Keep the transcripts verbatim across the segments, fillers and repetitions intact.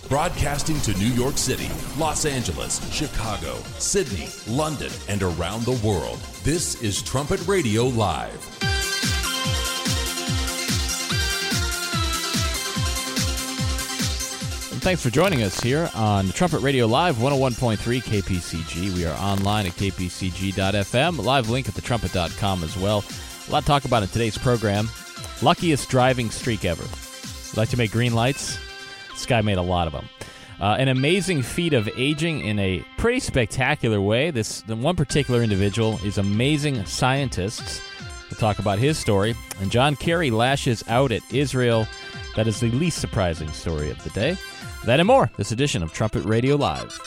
Broadcasting to New York City, Los Angeles, Chicago, Sydney, London, and around the world. This is Trumpet Radio Live. Thanks for joining us here on Trumpet Radio Live, one oh one point three K P C G. We are online at k p c g dot f m, live link at the trumpet dot com as well. A lot to talk about in today's program. Luckiest driving streak ever. You like to make green lights? This guy made a lot of them. Uh, an amazing feat of aging in a pretty spectacular way. This the one particular individual is amazing scientists. We'll talk about his story. And John Kerry lashes out at Israel. That is the least surprising story of the day. That and more, this edition of Trumpet Radio Live.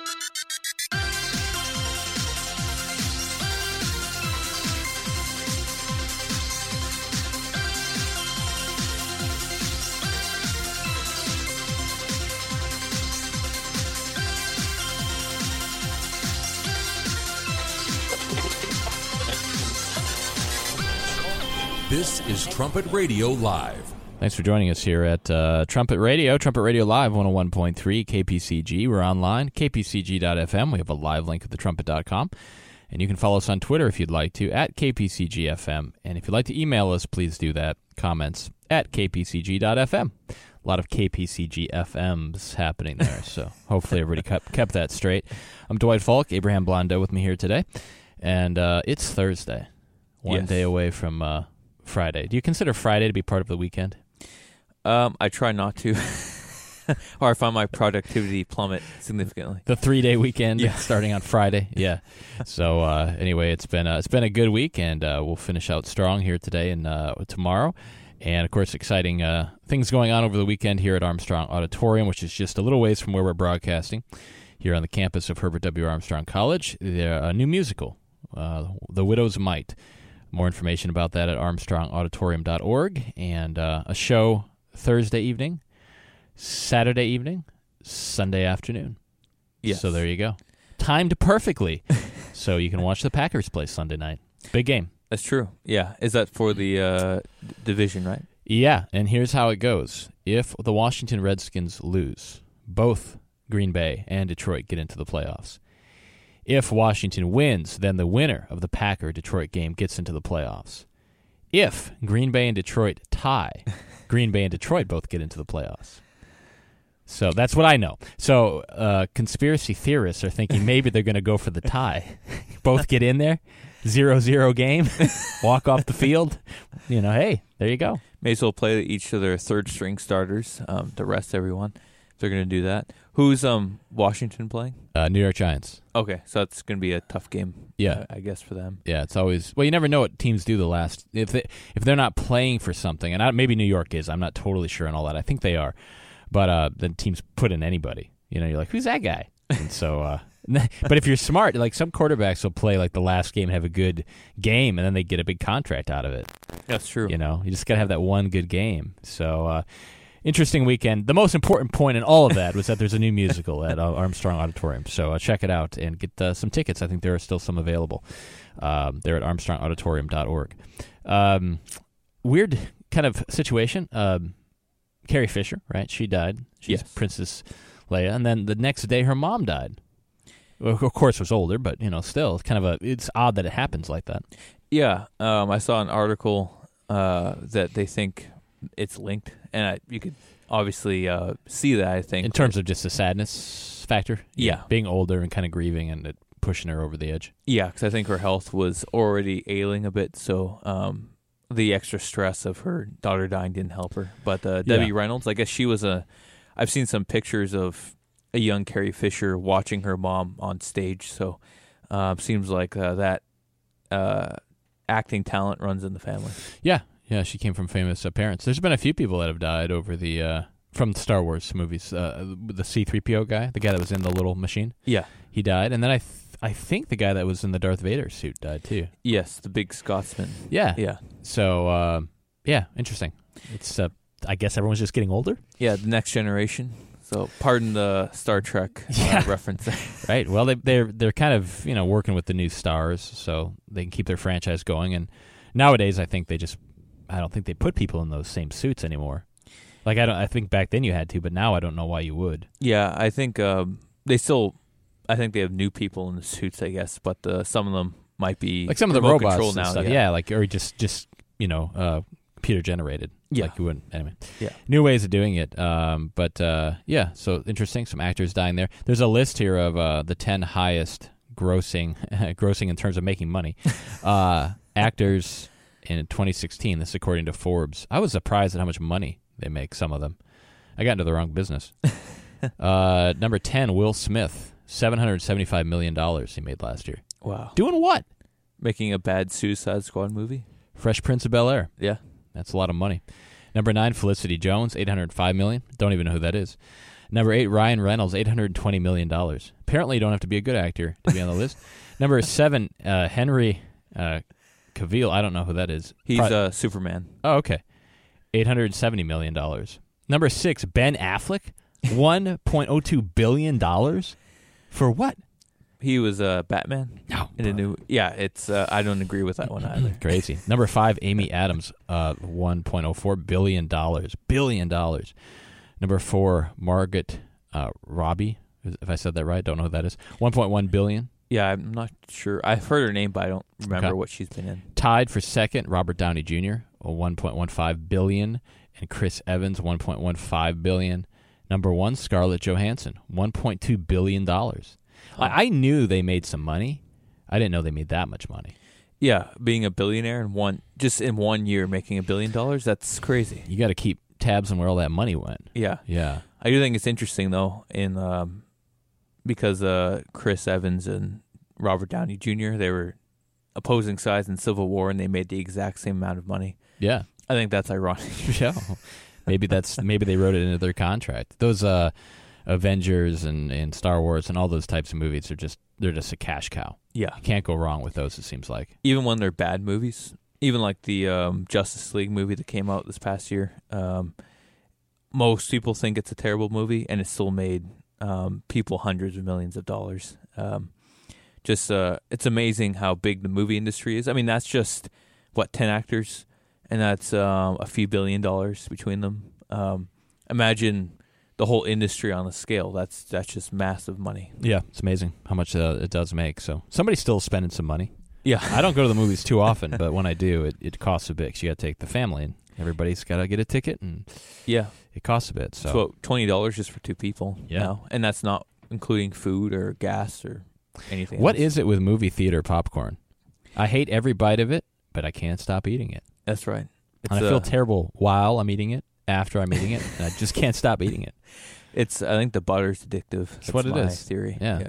This is Trumpet Radio Live. Thanks for joining us here at uh, Trumpet Radio, Trumpet Radio Live, one oh one point three K P C G. We're online, k p c g dot f m. We have a live link at the trumpet dot com. And you can follow us on Twitter if you'd like to, at k p c g f m. And if you'd like to email us, please do that. Comments at k p c g dot f m. A lot of K P C G F Ms happening there, so hopefully everybody kept, kept that straight. I'm Dwight Falk, Abraham Blondeau with me here today. And uh, it's Thursday, one yes. day away from uh, Friday. Do you consider Friday to be part of the weekend? Um, I try not to, or I find my productivity plummet significantly. The three-day weekend yeah. starting on Friday, yeah. So uh, anyway, it's been uh, it's been a good week, and uh, we'll finish out strong here today and uh, tomorrow. And of course, exciting uh, things going on over the weekend here at Armstrong Auditorium, which is just a little ways from where we're broadcasting here on the campus of Herbert W. Armstrong College. There a new musical, uh, The Widow's Might. More information about that at armstrong auditorium dot org, and uh, a show Thursday evening, Saturday evening, Sunday afternoon. Yes. So there you go. Timed perfectly. So you can watch the Packers play Sunday night. Big game. That's true. Yeah. Is that for the uh, d- division, right? Yeah, and here's how it goes. If the Washington Redskins lose, both Green Bay and Detroit get into the playoffs. If Washington wins, then the winner of the Packer-Detroit game gets into the playoffs. If Green Bay and Detroit tie, Green Bay and Detroit both get into the playoffs. So that's what I know. So uh, conspiracy theorists are thinking maybe they're going to go for the tie. Both get in there, zero zero game, walk off the field. You know, hey, there you go. May as well play each of their third-string starters um, to rest everyone. If they're going to do that. Who's um Washington playing? Uh, New York Giants. Okay, so that's going to be a tough game. Yeah, uh, I guess for them. Yeah, it's always well. You never know what teams do the last if they if they're not playing for something, and I, maybe New York is. I'm not totally sure on all that. I think they are, but uh, then teams put in anybody. You know, you're like, who's that guy? And so, uh, but if you're smart, like some quarterbacks will play like the last game, have a good game, and then they get a big contract out of it. That's true. You know, you just got to have that one good game. So. Uh, Interesting weekend. The most important point in all of that was that there's a new musical at uh, Armstrong Auditorium. So uh, check it out and get uh, some tickets. I think there are still some available. Um, they're at armstrong auditorium dot org. Um, weird kind of situation. Um, Carrie Fisher, right? She died. She's yes. Princess Leia. And then the next day her mom died. Well, of course, was older, but you know, still, it's kind of a. It's odd that it happens like that. Yeah, um, I saw an article uh, that they think it's linked, and I, you could obviously uh, see that, I think. In terms of just the sadness factor? Yeah. Being older and kind of grieving and it pushing her over the edge. Yeah, because I think her health was already ailing a bit, so um, the extra stress of her daughter dying didn't help her. But uh, Debbie Yeah. Reynolds, I guess she was a... I've seen some pictures of a young Carrie Fisher watching her mom on stage, so uh, seems like uh, that uh, acting talent runs in the family. Yeah. Yeah, she came from famous uh, parents. There's been a few people that have died over the uh, from the Star Wars movies. Uh, the C three P O guy, the guy that was in the little machine. Yeah, he died, and then I th- I think the guy that was in the Darth Vader suit died too. Yes, the big Scotsman. Yeah, yeah. So uh, yeah, interesting. It's uh, I guess everyone's just getting older. Yeah, the next generation. So pardon the Star Trek uh, yeah. reference. Right. Well, they, they're they're kind of you know working with the new stars, so they can keep their franchise going. And nowadays, I think they just I don't think they put people in those same suits anymore. Like I don't. I think back then you had to, but now I don't know why you would. Yeah, I think um, they still. I think they have new people in the suits, I guess, but uh, some of them might be like some of the remote robots control and now. stuff. Yeah. Yeah, like or just just you know uh, computer generated. Yeah. Like you wouldn't anyway. Yeah. New ways of doing it. Um, but uh, yeah, so interesting. Some actors dying there. There's a list here of uh, the ten highest grossing, grossing in terms of making money, uh, actors in twenty sixteen. This is according to Forbes. I was surprised at how much money they make. Some of them. I got into the wrong business. uh, number ten, Will Smith, seven hundred seventy-five million dollars he made last year. Wow. Doing what? Making a bad Suicide Squad movie. Fresh Prince of Bel-Air. Yeah. That's a lot of money. Number nine, Felicity Jones, eight hundred five million dollars. Don't even know who that is. Number eight, Ryan Reynolds, eight hundred twenty million dollars. Apparently you don't have to be a good actor to be on the list. Number seven, uh, Henry uh, Cavill. I don't know who that is. He's Pro- uh, Superman. Oh, okay. eight hundred seventy million dollars. Number six, Ben Affleck, one point oh two billion dollars. For what? He was uh, Batman. No. In a new. Yeah, it's. Uh, I don't agree with that one either. Crazy. Number five, Amy Adams, uh, one point oh four billion dollars. Billion dollars. Number four, Margaret uh, Robbie, if I said that right, don't know who that is. one point one billion dollars. Yeah, I'm not sure. I've heard her name, but I don't remember Okay. what she's been in. Tied for second, Robert Downey Junior, one point one five billion dollars, and Chris Evans, one point one five billion dollars. Number one, Scarlett Johansson, one point two billion dollars. Huh. I, I knew they made some money. I didn't know they made that much money. Yeah, being a billionaire in one just in one year making a billion dollars, that's crazy. You got to keep tabs on where all that money went. Yeah. Yeah. I do think it's interesting though, in um, because uh, Chris Evans and Robert Downey Junior they were opposing sides in Civil War, and they made the exact same amount of money. Yeah. I think that's ironic. Yeah. Maybe that's maybe they wrote it into their contract. Those uh, Avengers and, and Star Wars and all those types of movies are just they're just a cash cow. Yeah, You can't go wrong with those. It seems like. even when they're bad movies, even like the um, Justice League movie that came out this past year. Um, most people think it's a terrible movie, and it still made um, people hundreds of millions of dollars. Um, just uh, it's amazing how big the movie industry is. I mean, that's just what ten actors, and that's um, a few billion dollars between them. Um, imagine the whole industry on a scale. That's that's just massive money. Yeah, it's amazing how much uh, it does make. So somebody's still spending some money. Yeah, I don't go to the movies too often, but when I do, it, it costs a bit. 'Cause you got to take the family, and everybody's got to get a ticket, and yeah. it costs a bit. So So twenty dollars just for two people. Yeah. now. And that's not including food or gas or anything. what else. is it with movie theater popcorn? I hate every bite of it, but I can't stop eating it. That's right. It's, And I feel uh, terrible while I'm eating it, after I'm eating it, and I just can't stop eating it. It's. I think the butter's addictive. That's what it my is. Theory. Yeah.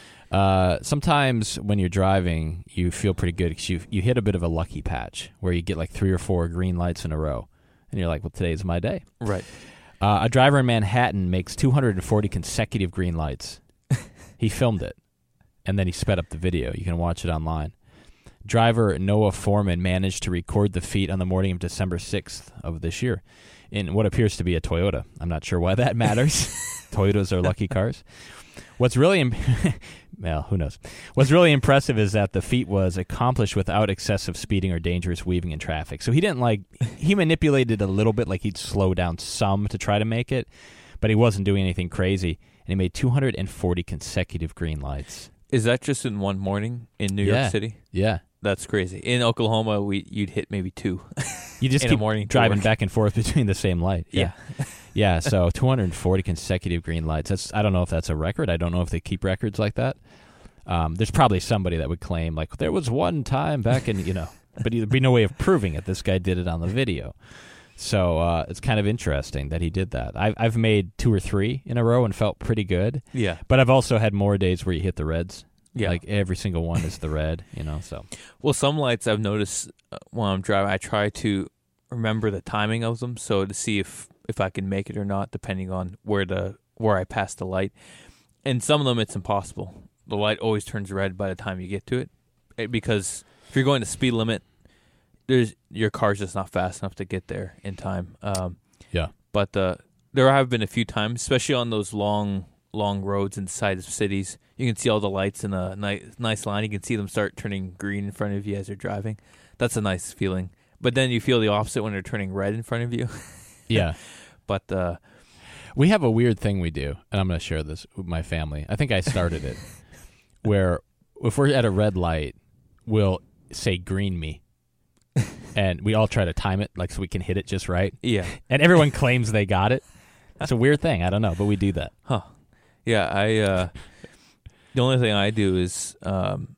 Uh, sometimes when you're driving, you feel pretty good because you you hit a bit of a lucky patch where you get like three or four green lights in a row, and you're like, "Well, today's my day." Right. Uh, a driver in Manhattan makes two hundred forty consecutive green lights. He filmed it, and then he sped up the video. You can watch it online. Driver Noah Foreman managed to record the feat on the morning of December sixth of this year in what appears to be a Toyota. I'm not sure why that matters. Toyotas are lucky cars. What's really, Im- well, who knows? What's really impressive is that the feat was accomplished without excessive speeding or dangerous weaving in traffic. So he didn't like, he manipulated a little bit, like he'd slow down some to try to make it, but he wasn't doing anything crazy. And he made two hundred forty consecutive green lights. Is that just in one morning in New Yeah. York City? Yeah. That's crazy. In Oklahoma, we you'd hit maybe two. You just In the keep morning to driving work. back and forth between the same light. Yeah. Yeah, so two hundred forty consecutive green lights. That's I don't know if that's a record. I don't know if they keep records like that. Um, there's probably somebody that would claim, like, there was one time back in, you know, but there'd be no way of proving it. This guy did it on the video. So uh, it's kind of interesting that he did that. I've, I've made two or three in a row and felt pretty good. Yeah. But I've also had more days where you hit the reds. Yeah. Like every single one is the red, you know, so. Well, some lights I've noticed uh, when I'm driving, I try to remember the timing of them, so to see if, if I can make it or not, depending on where the where I pass the light. And some of them, it's impossible. The light always turns red by the time you get to it, it because if you're going to speed limit, there's your car's just not fast enough to get there in time. Um, Yeah. but uh, there have been a few times, especially on those long, long roads inside of cities. You can see all the lights in a nice, nice line. You can see them start turning green in front of you as you're driving. That's a nice feeling. But then you feel the opposite when they're turning red in front of you. Yeah. But uh, we have a weird thing we do, and I'm going to share this with my family. I think I started it, where if we're at a red light, we'll say green me. And we all try to time it, like so we can hit it just right. Yeah. And everyone claims they got it. It's a weird thing. I don't know, but we do that. Huh. Yeah, I uh, the only thing I do is um,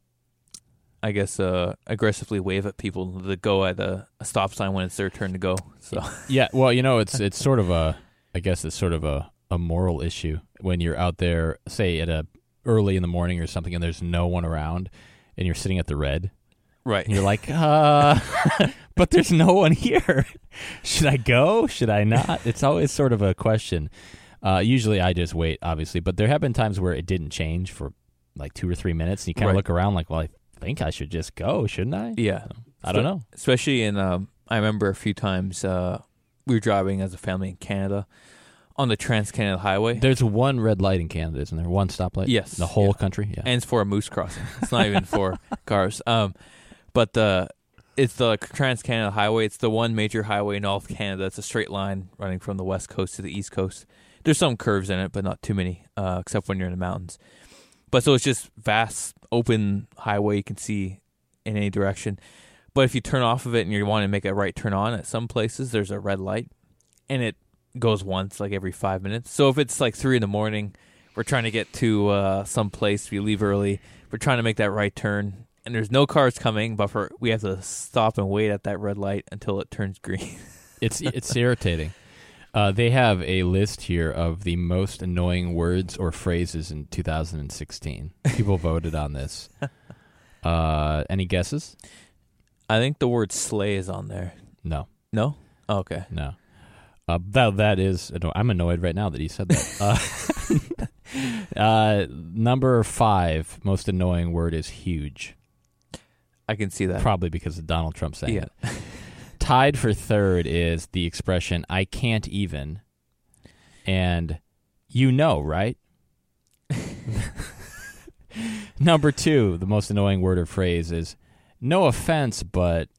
I guess uh, aggressively wave at people that go at a, a stop sign when it's their turn to go. So yeah, well, you know, it's it's sort of a I guess it's sort of a, a moral issue when you're out there, say at a early in the morning or something, and there's no one around, and you're sitting at the red. Right. And you're like, uh, but there's no one here. Should I go? Should I not? It's always sort of a question. Uh, usually I just wait, obviously, but there have been times where it didn't change for like two or three minutes, and you kind of Right. look around like, well, I think I should just go, shouldn't I? Yeah. So, I don't know. Especially in, um, I remember a few times uh, we were driving as a family in Canada on the Trans-Canada Highway. There's one red light in Canada, isn't there? One stoplight? Yes. The whole Yeah. country? Yeah. And it's for a moose crossing. It's not even for cars. Um, but the it's the Trans-Canada Highway. It's the one major highway in all of Canada. It's a straight line running from the west coast to the east coast. There's some curves in it, but not too many, uh, except when you're in the mountains. But so it's just vast, open highway you can see in any direction. But if you turn off of it and you want to make a right turn on, at some places there's a red light, and it goes once like every five minutes. So if it's like three in the morning, we're trying to get to uh, some place, we leave early, we're trying to make that right turn, and there's no cars coming, but for, we have to stop and wait at that red light until it turns green. It's it's irritating. Uh, they have a list here of the most annoying words or phrases in two thousand sixteen. People voted on this. Uh, any guesses? I think the word slay is on there. No. No? Oh, okay. No. Uh, that that is. anno- I'm annoyed right now that he said that. Uh, uh, number five most annoying word is huge. I can see that. Probably because of Donald Trump saying Yeah. it. Tied for third is the expression "I can't even," and you know, right? Number two, the most annoying word or phrase is "no offense, but."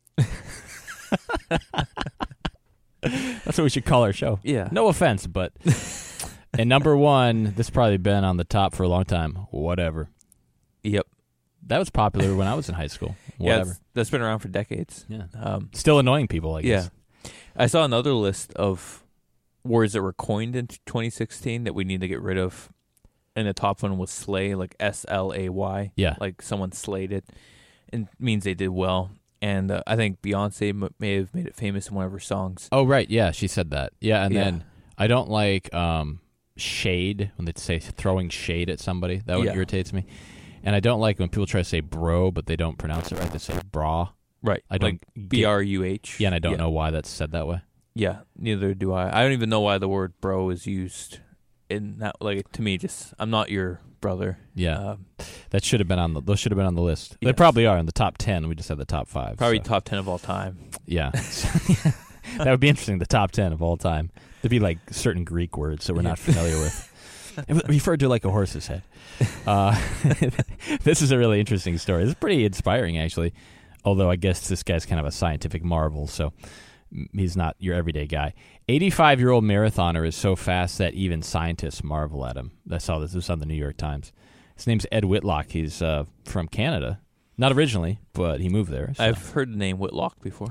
That's what we should call our show. Yeah. No offense, but. And number one, this has probably been on the top for a long time. Whatever. Yep. That was popular when I was in high school. Yeah, Whatever. it's- that's been around for decades. Yeah. Um, Still annoying people, I guess. Yeah. I saw another list of words that were coined in twenty sixteen that we need to get rid of. And the top one was slay, like S L A Y. Yeah. Like someone slayed it. And means they did well. And uh, I think Beyonce m- may have made it famous in one of her songs. Oh, right. Yeah, she said that. Yeah, and Yeah. then I don't like um, shade, when they say throwing shade at somebody. That one Yeah. irritates me. And I don't like when people try to say bro, but they don't pronounce it right. They say bra. Right. I don't like B R U H. Yeah, and I don't yeah. know why that's said that way. Yeah, neither do I. I don't even know why the word bro is used in that. Like, to me, just, I'm not your brother. Yeah, Um, that should have been on the. Those should have been on the list. They Yes. probably are in the top ten. We just have the top five. probably so. top ten of all time. Yeah, that would be interesting. The top ten of all time. There'd be like certain Greek words that we're Yeah. not familiar with. It was referred to like a horse's head. Uh, this is a really interesting story. This is pretty inspiring, actually. Although I guess this guy's kind of a scientific marvel, so he's not your everyday guy. eighty-five-year-old marathoner is so fast that even scientists marvel at him. I saw this. This was on the New York Times. His name's Ed Whitlock. He's uh, from Canada. Not originally, but he moved there. So. I've heard the name Whitlock before.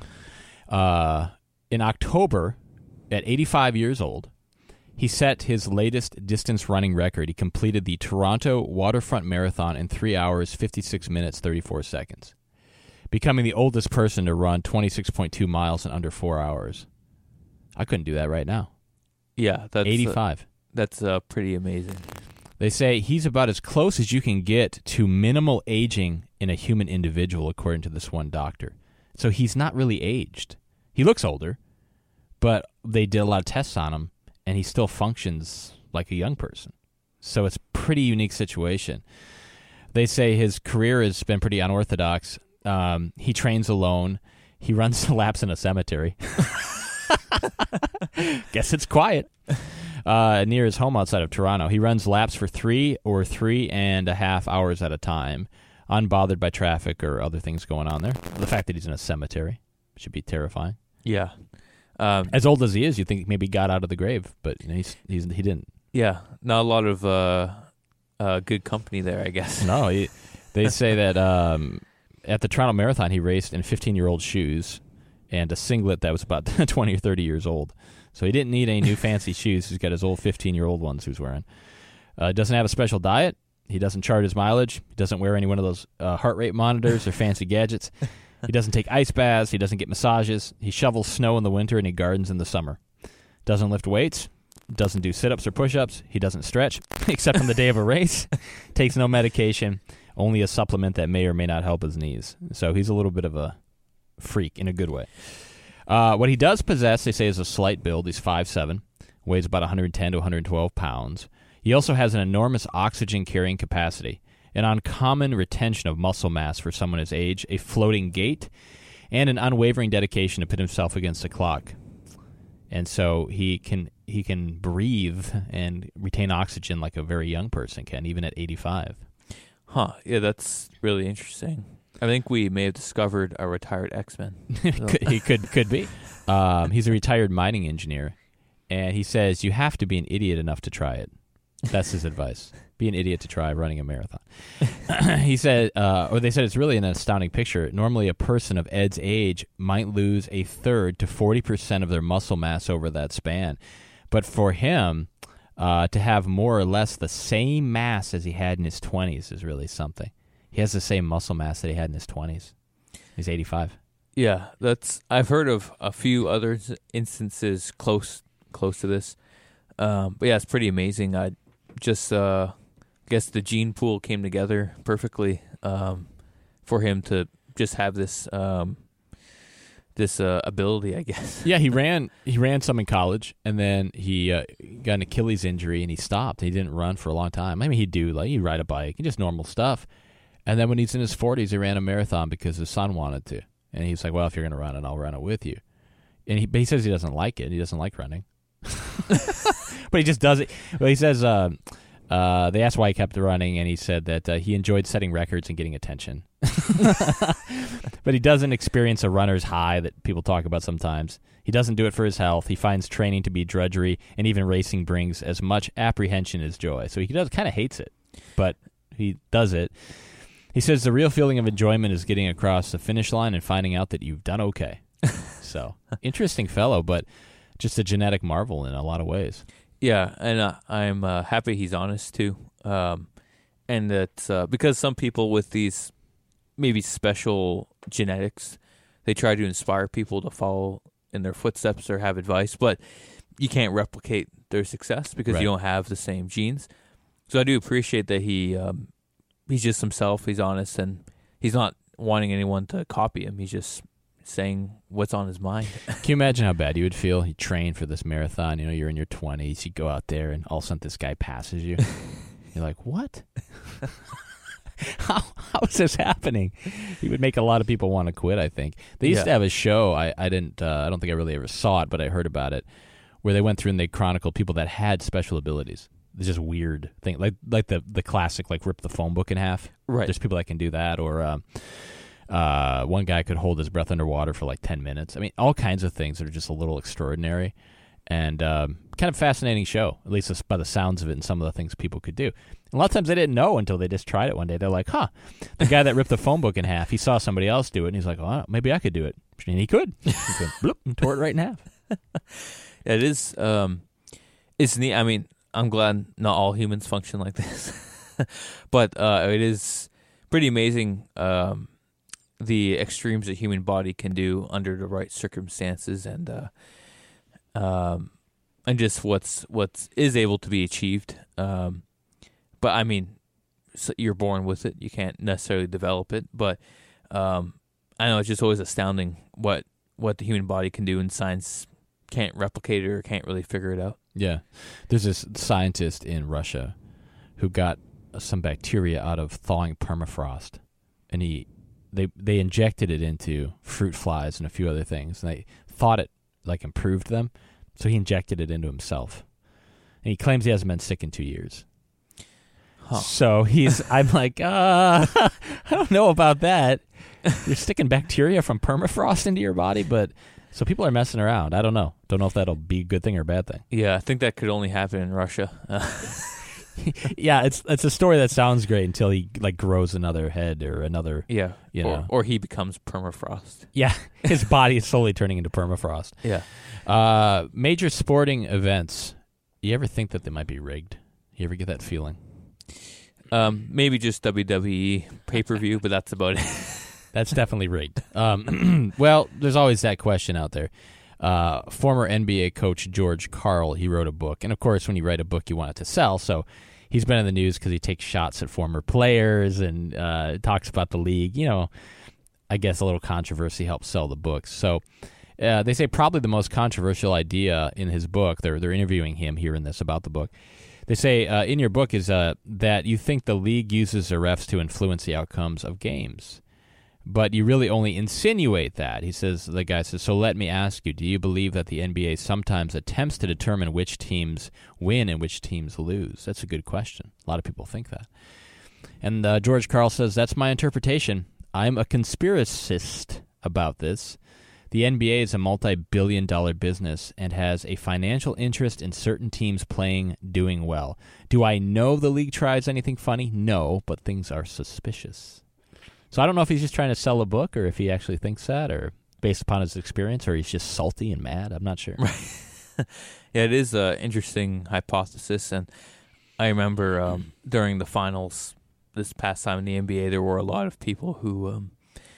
Uh, in October, at eighty-five years old, he set his latest distance running record. He completed the Toronto Waterfront Marathon in three hours, fifty-six minutes, thirty-four seconds, becoming the oldest person to run twenty-six point two miles in under four hours. I couldn't do that right now. Yeah, that's eighty-five. Uh, that's uh, pretty amazing. They say he's about as close as you can get to minimal aging in a human individual, according to this one doctor. So he's not really aged. He looks older, but they did a lot of tests on him, and he still functions like a young person. So it's a pretty unique situation. They say his career has been pretty unorthodox. Um, he trains alone. He runs laps in a cemetery. Guess it's quiet. Uh, near his home outside of Toronto. He runs laps for three or three and a half hours at a time, unbothered by traffic or other things going on there. The fact that he's in a cemetery should be terrifying. Yeah. Um, as old as he is, you think maybe he got out of the grave, but you know, he's, he's he didn't. Yeah, not a lot of uh, uh, good company there, I guess. No, he, they say that um, at the Toronto Marathon, he raced in fifteen-year-old shoes and a singlet that was about twenty or thirty years old. So he didn't need any new fancy shoes. He's got his old fifteen-year-old ones he was wearing. Uh, doesn't have a special diet. He doesn't chart his mileage. He doesn't wear any one of those uh, heart rate monitors or fancy gadgets. He doesn't take ice baths. He doesn't get massages. He shovels snow in the winter, and he gardens in the summer. Doesn't lift weights. Doesn't do sit-ups or push-ups. He doesn't stretch, except on the day of a race. Takes no medication, only a supplement that may or may not help his knees. So he's a little bit of a freak in a good way. Uh, what he does possess, they say, is a slight build. He's five seven, weighs about one hundred ten to one hundred twelve pounds. He also has an enormous oxygen-carrying capacity, an uncommon retention of muscle mass for someone his age, a floating gait, and an unwavering dedication to put himself against the clock. And so he can he can breathe and retain oxygen like a very young person can, even at eighty-five. Huh. Yeah, that's really interesting. I think we may have discovered a retired X-Men. could, he could could be. Um, he's a retired mining engineer, and he says you have to be an idiot enough to try it. That's his advice. Be an idiot to try running a marathon. He said, uh, or they said it's really an astounding picture. Normally, a person of Ed's age might lose a third to forty percent of their muscle mass over that span. But for him, uh, to have more or less the same mass as he had in his twenties is really something. He has the same muscle mass that he had in his twenties. He's eighty-five. Yeah, that's. I've heard of a few other instances close close to this. Um, but yeah, it's pretty amazing. I just uh, guess the gene pool came together perfectly um, for him to just have this um, this uh, ability, I guess. Yeah, he ran he ran some in college, and then he uh, got an Achilles injury, and he stopped. He didn't run for a long time. I mean, he'd do like he'd ride a bike, just normal stuff. And then when he's in his forties, he ran a marathon because his son wanted to, and he's like, "Well, if you're going to run it, I'll run it with you." And he, but he says he doesn't like it. He doesn't like running. But he just does it. Well, he says uh, uh, they asked why he kept running, and he said that uh, he enjoyed setting records and getting attention. But he doesn't experience a runner's high that people talk about sometimes. He doesn't do it for his health. He finds training to be drudgery, and even racing brings as much apprehension as joy. So he does kind of hates it, but he does it. He says the real feeling of enjoyment is getting across the finish line and finding out that you've done okay. So, interesting fellow, but just a genetic marvel in a lot of ways. Yeah, and uh, I'm uh, happy he's honest, too. Um, and that uh, because some people with these maybe special genetics, they try to inspire people to follow in their footsteps or have advice, but you can't replicate their success because Right. you don't have the same genes. So I do appreciate that he um, he's just himself, he's honest, and he's not wanting anyone to copy him. He's just saying what's on his mind. Can you imagine how bad you would feel? You train for this marathon, you know, you're in your twenties, you go out there, and all of a sudden this guy passes you. You're like, what? how How is this happening? He would make a lot of people want to quit, I think. They used Yeah. to have a show, I, I didn't, uh, I don't think I really ever saw it, but I heard about it, where they went through and they chronicled people that had special abilities. It's just weird thing, like like the, the classic, like rip the phone book in half. Right. There's people that can do that, or uh, uh, one guy could hold his breath underwater for like ten minutes. I mean, all kinds of things that are just a little extraordinary, and um, kind of fascinating show, at least by the sounds of it and some of the things people could do. And a lot of times they didn't know until they just tried it one day. They're like, huh, the guy that ripped the phone book in half, he saw somebody else do it, and he's like, oh, maybe I could do it. And he could. He went, bloop, and tore it right in half. Yeah, it is. Um, it's neat. I mean, I'm glad not all humans function like this, but uh, it is pretty amazing um, the extremes the human body can do under the right circumstances, and uh, um, and just what's what's is able to be achieved. Um, but I mean, so you're born with it; you can't necessarily develop it. But um, I know it's just always astounding what what the human body can do, and science can't replicate it or can't really figure it out. Yeah. There's this scientist in Russia who got some bacteria out of thawing permafrost, and he they they injected it into fruit flies and a few other things, and they thought it like improved them, so he injected it into himself. And he claims he hasn't been sick in two years. Huh. So he's I'm like, uh, I don't know about that. You're sticking bacteria from permafrost into your body, but So people are messing around. I don't know. Don't know if that'll be a good thing or a bad thing. Yeah, I think that could only happen in Russia. Yeah, it's it's a story that sounds great until he like grows another head or another. Yeah, you or, know. or he becomes permafrost. Yeah, his body is slowly turning into permafrost. Yeah. Uh, major sporting events. You ever think that they might be rigged? You ever get that feeling? Um, maybe just W W E pay-per-view, but that's about it. That's definitely rigged. Um, well, there's always that question out there. Uh, former N B A coach George Karl, he wrote a book. And, of course, when you write a book, you want it to sell. So he's been in the news because he takes shots at former players and uh, talks about the league. You know, I guess a little controversy helps sell the books. So uh, they say probably the most controversial idea in his book, they're, they're interviewing him here in this about the book. They say uh, in your book is uh, that you think the league uses the refs to influence the outcomes of games. But you really only insinuate that. He says, the guy says, so let me ask you, do you believe that the N B A sometimes attempts to determine which teams win and which teams lose? That's a good question. A lot of people think that. And uh, George Karl says, that's my interpretation. I'm a conspiracist about this. The N B A is a multi-billion dollar business and has a financial interest in certain teams playing, doing well. Do I know the league tries anything funny? No, but things are suspicious. So I don't know if he's just trying to sell a book or if he actually thinks that or based upon his experience or he's just salty and mad. I'm not sure. Right. Yeah, it is an interesting hypothesis. And I remember um, during the finals this past time in the N B A, there were a lot of people who um,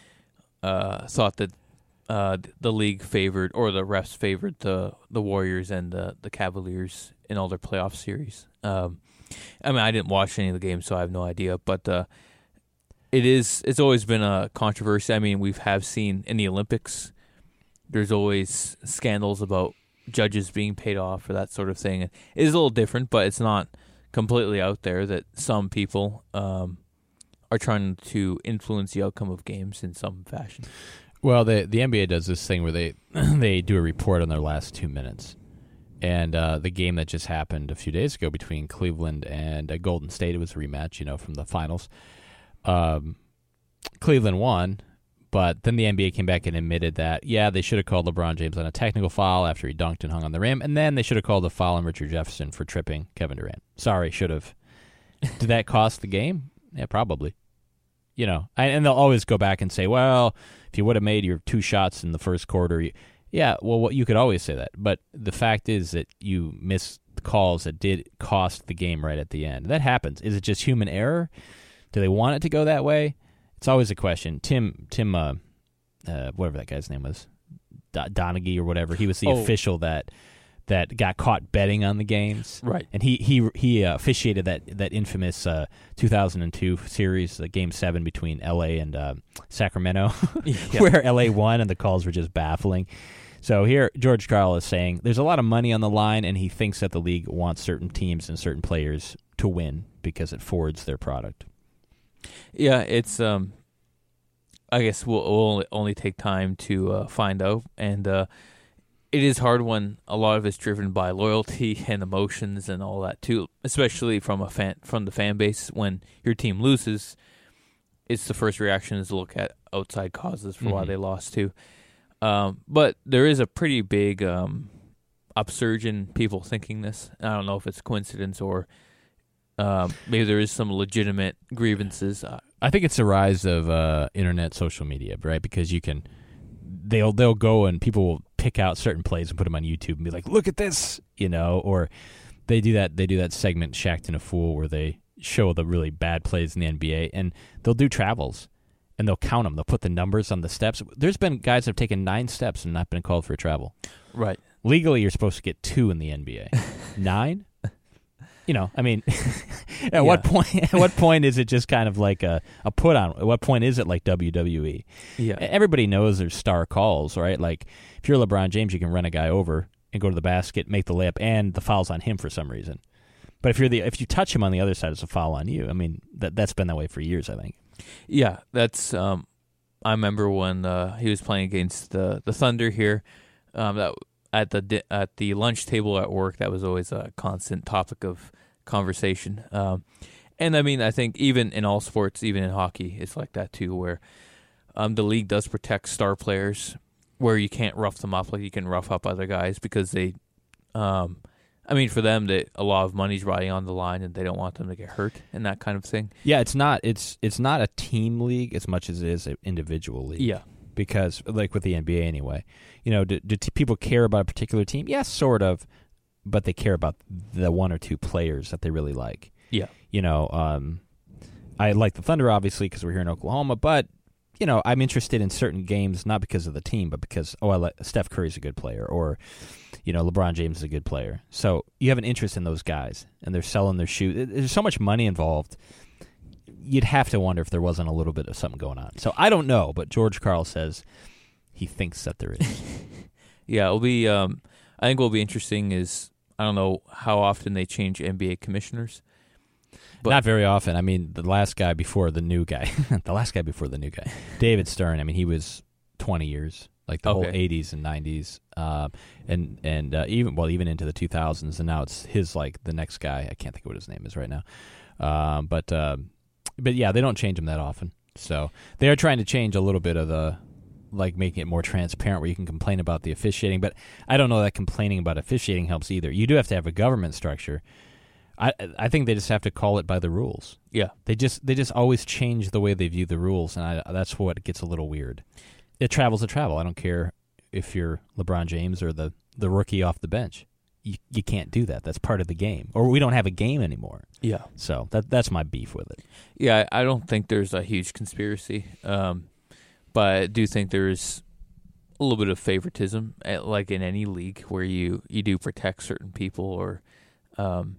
uh, thought that uh, the league favored or the refs favored the, the Warriors and the, the Cavaliers in all their playoff series. Um, I mean, I didn't watch any of the games, so I have no idea. But uh, It is. It's always been a controversy. I mean, we have seen in the Olympics, there's always scandals about judges being paid off or that sort of thing. It is a little different, but it's not completely out there that some people um, are trying to influence the outcome of games in some fashion. Well, the the N B A does this thing where they they do a report on their last two minutes. And uh, the game that just happened a few days ago between Cleveland and uh, Golden State, it was a rematch, you know, from the finals. Um, Cleveland won, but then the N B A came back and admitted that, yeah, they should have called LeBron James on a technical foul after he dunked and hung on the rim, and then they should have called a foul on Richard Jefferson for tripping Kevin Durant. Sorry, should have. Did that cost the game? Yeah, probably. You know, and they'll always go back and say, well, if you would have made your two shots in the first quarter, you, yeah, well, what, you could always say that. But the fact is that you missed calls that did cost the game right at the end. That happens. Is it just human error? Do they want it to go that way? It's always a question. Tim, Tim, uh, uh, whatever that guy's name was, Do- Donaghy or whatever. He was the oh. official that that got caught betting on the games, right? And he he he uh, officiated that that infamous uh, two thousand two series, uh, Game Seven between L A and uh, Sacramento, yeah. where L A won, and the calls were just baffling. So here, George Karl is saying there's a lot of money on the line, and he thinks that the league wants certain teams and certain players to win because it forwards their product. Yeah, it's. Um, I guess we'll, we'll only, only take time to uh, find out, and uh, it is hard when a lot of it's driven by loyalty and emotions and all that too. Especially from a fan, from the fan base, when your team loses, it's the first reaction is to look at outside causes for mm-hmm. why they lost too. Um, but there is a pretty big um, upsurge in people thinking this. I don't know if it's coincidence or. Um, maybe there is some legitimate grievances. Uh, I think it's the rise of uh, internet social media, right? Because you can, they'll they'll go and people will pick out certain plays and put them on YouTube and be like, "Look at this," you know. Or they do that. They do that segment "Shacked in a Fool" where they show the really bad plays in the N B A, and they'll do travels and they'll count them. They'll put the numbers on the steps. There's been guys that have taken nine steps and not been called for a travel. Right. Legally, you're supposed to get two in the N B A. Nine. You know, I mean, at yeah. what point? At what point is it just kind of like a, a put on? At what point is it like W W E? Yeah, everybody knows there's star calls, right? Like if you're LeBron James, you can run a guy over and go to the basket, make the layup, and the foul's on him for some reason. But if you're the if you touch him on the other side, it's a foul on you. I mean, that that's been that way for years, I think. Yeah, that's. Um, I remember when uh, he was playing against the the Thunder here. Um, that at the at the lunch table at work, that was always a constant topic of conversation. Um, and I mean, I think even in all sports, even in hockey, it's like that too, where um, the league does protect star players where you can't rough them up like you can rough up other guys because they, um, I mean, for them, that a lot of money's riding on the line and they don't want them to get hurt and that kind of thing. Yeah, it's not it's it's not a team league as much as it is an individual league. Yeah. Because, like with the N B A anyway, you know, do, do t- people care about a particular team? Yes, sort of, but they care about the one or two players that they really like. Yeah. You know, um, I like the Thunder, obviously, because we're here in Oklahoma, but, you know, I'm interested in certain games, not because of the team, but because, oh, I like Steph Curry's a good player, or, you know, LeBron James is a good player. So you have an interest in those guys, and they're selling their shoes. There's so much money involved. You'd have to wonder if there wasn't a little bit of something going on. So I don't know, but George Karl says he thinks that there is. Yeah, it'll be. Um, I think what will be interesting is I don't know how often they change N B A commissioners. But Not very often. I mean, the last guy before the new guy, the last guy before the new guy, David Stern. I mean, he was twenty years, like the Okay. whole eighties and nineties, uh, and and uh, even well, even into the two thousands. And now it's his like the next guy. I can't think of what his name is right now, um, but. Uh, But yeah, they don't change them that often. So they are trying to change a little bit of the, like making it more transparent where you can complain about the officiating. But I don't know that complaining about officiating helps either. You do have to have a government structure. I I think they just have to call it by the rules. yeah, They just they just always change the way they view the rules, and I, that's what gets a little weird. It travels to travel. I don't care if you're LeBron James or the, the rookie off the bench. You you can't do that. That's part of the game. Or we don't have a game anymore. yeah, So that that's my beef with it. yeah. I I don't think there's a huge conspiracy, um, but I do think there's a little bit of favoritism, eh, like in any league where you, you do protect certain people, or um,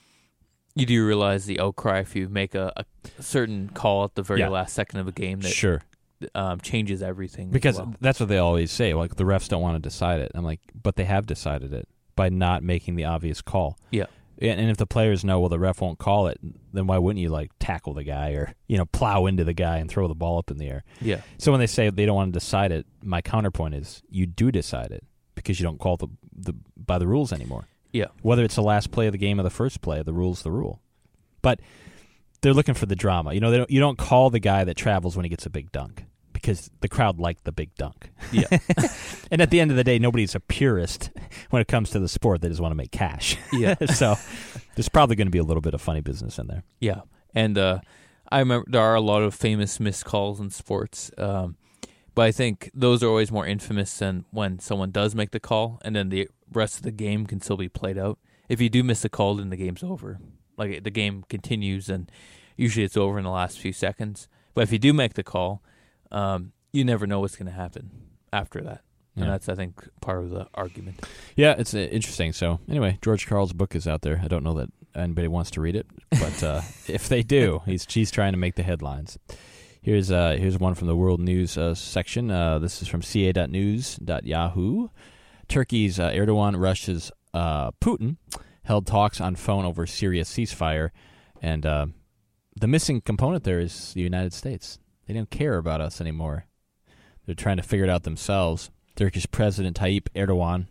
you do realize the outcry if you make a, a certain call at the very Yeah. last second of a game that Sure. um, changes everything. as Because well. that's what they always say. Like, the refs don't want to decide it. I'm like, but they have decided it by not making the obvious call. Yeah. And, and if the players know, well, the ref won't call it, then why wouldn't you, like, tackle the guy or, you know, plow into the guy and throw the ball up in the air? Yeah. So when they say they don't want to decide it, my counterpoint is you do decide it because you don't call the, the by the rules anymore. Yeah. Whether it's the last play of the game or the first play, the rule's the rule. But they're looking for the drama. You know, they don't, you don't call the guy that travels when he gets a big dunk because the crowd liked the big dunk. Yeah. And at the end of the day, nobody's a purist when it comes to the sport. They just want to make cash. Yeah. So there's probably going to be a little bit of funny business in there. Yeah. And uh, I remember there are a lot of famous missed calls in sports. Um, but I think those are always more infamous than when someone does make the call and then the rest of the game can still be played out. If you do miss a call, then the game's over. Like, the game continues, and usually it's over in the last few seconds. But if you do make the call, um, you never know what's going to happen after that. And Yeah. that's, I think, part of the argument. Yeah, it's uh, interesting. So anyway, George Karl's book is out there. I don't know that anybody wants to read it, but uh, if they do, he's he's trying to make the headlines. Here's uh, here's one from the World News uh, section. Uh, this is from c a dot news dot yahoo. Turkey's uh, Erdogan, Russia's uh, Putin held talks on phone over Syria ceasefire, and uh, the missing component there is the United States. They don't care about us anymore. They're trying to figure it out themselves. Turkish President Tayyip Erdogan,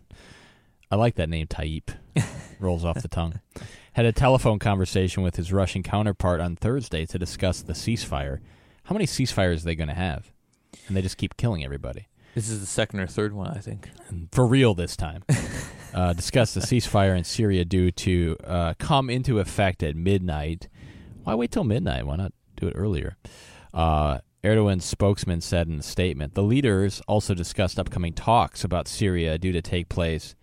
I like that name, Tayyip, rolls off the tongue, had a telephone conversation with his Russian counterpart on Thursday to discuss the ceasefire. How many ceasefires are they going to have? And they just keep killing everybody. This is the second or third one, I think. For real this time. uh, discuss the ceasefire in Syria due to uh, come into effect at midnight. Why wait till midnight? Why not do it earlier? Uh, Erdogan's spokesman said in a statement, the leaders also discussed upcoming talks about Syria due to take place